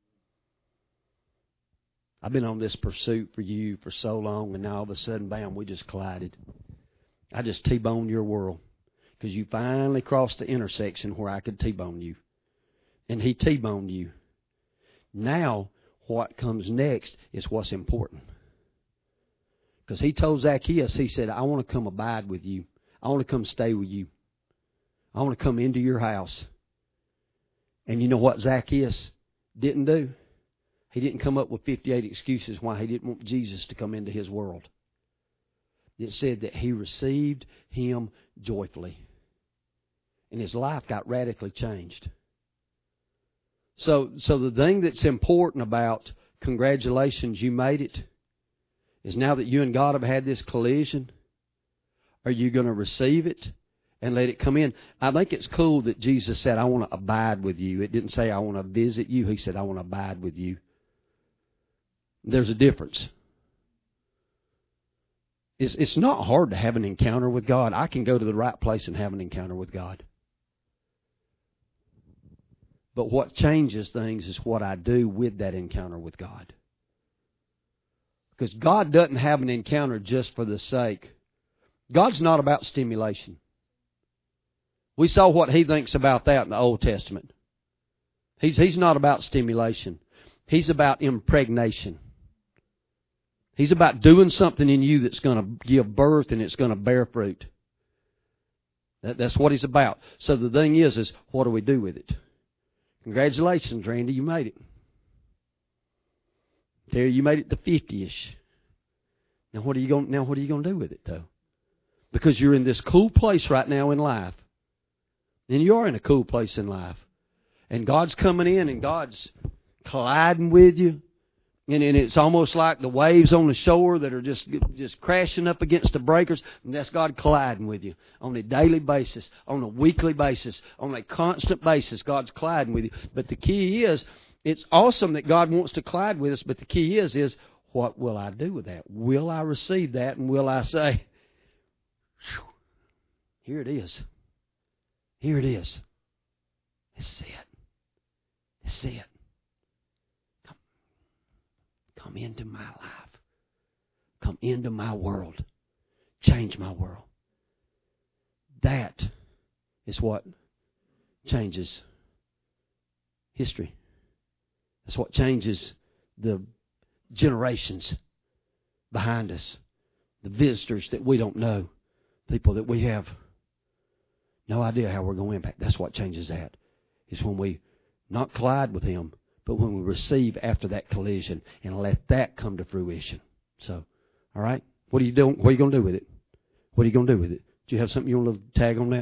I've been on this pursuit for you for so long, and now all of a sudden, bam, we just collided. I just T-boned your world because you finally crossed the intersection where I could T-bone you. And He T-boned you. Now, what comes next is what's important. Because He told Zacchaeus, He said, I want to come abide with you. I want to come stay with you. I want to come into your house. And you know what Zacchaeus didn't do? He didn't come up with fifty-eight excuses why he didn't want Jesus to come into his world. It said that he received Him joyfully. And his life got radically changed. So, so the thing that's important about congratulations, you made it, is now that you and God have had this collision, are you going to receive it and let it come in? I think it's cool that Jesus said, I want to abide with you. It didn't say, I want to visit you. He said, I want to abide with you. There's a difference. It's, it's not hard to have an encounter with God. I can go to the right place and have an encounter with God. But what changes things is what I do with that encounter with God. Because God doesn't have an encounter just for the sake. God's not about stimulation. We saw what He thinks about that in the Old Testament. He's, he's not about stimulation. He's about impregnation. He's about doing something in you that's going to give birth and it's going to bear fruit. That, that's what He's about. So the thing is, is what do we do with it? Congratulations, Randy, you made it. Terry, you made it to fifty-ish. Now what are you going? Now what are you going to do with it, though? Because you're in this cool place right now in life, and you are in a cool place in life, and God's coming in and God's colliding with you. And, and it's almost like the waves on the shore that are just just crashing up against the breakers. And that's God colliding with you on a daily basis, on a weekly basis, on a constant basis. God's colliding with you. But the key is, it's awesome that God wants to collide with us. But the key is, is what will I do with that? Will I receive that? And will I say, here it is. Here it is. This is it. This is it. Come into my life. Come into my world. Change my world. That is what changes history. That's what changes the generations behind us. The visitors that we don't know. People that we have no idea how we're going to impact. That's what changes that. Is when we not collide with Him, but when we receive after that collision and let that come to fruition. So, all right? What are you doing? What are you going to do with it? What are you going to do with it? Do you have something you want to tag on that?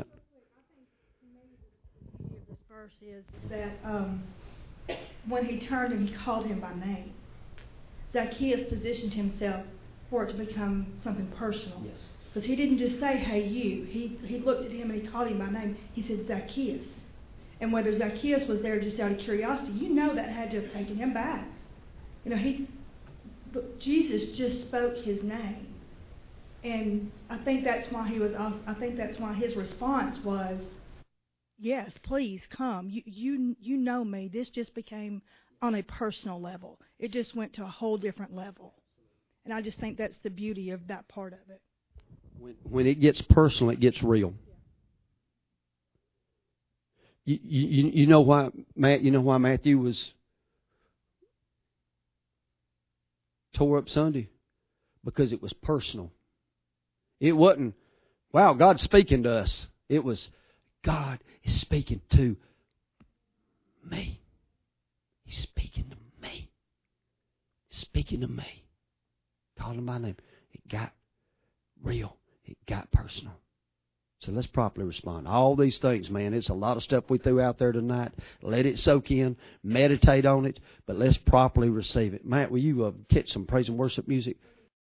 I think this verse is that um, when He turned and He called him by name, Zacchaeus positioned himself for it to become something personal. Yes. Because he didn't just say, hey, you. He, he looked at him and He called him by name. He said, Zacchaeus. And whether Zacchaeus was there just out of curiosity, you know that had to have taken him back. You know, he, but Jesus just spoke His name, and I think that's why he was. I think that's why his response was, "Yes, please come. You, you, you know me." This just became on a personal level. It just went to a whole different level, and I just think that's the beauty of that part of it. When, when it gets personal, it gets real. You, you, you know why, Matt? You know why Matthew was tore up Sunday? Because it was personal. It wasn't, wow, God's speaking to us. It was, God is speaking to me. He's speaking to me. He's speaking to me. Called him by name. It got real. It got personal. So let's properly respond. All these things, man, it's a lot of stuff we threw out there tonight. Let it soak in. Meditate on it. But let's properly receive it. Matt, will you uh, catch some praise and worship music?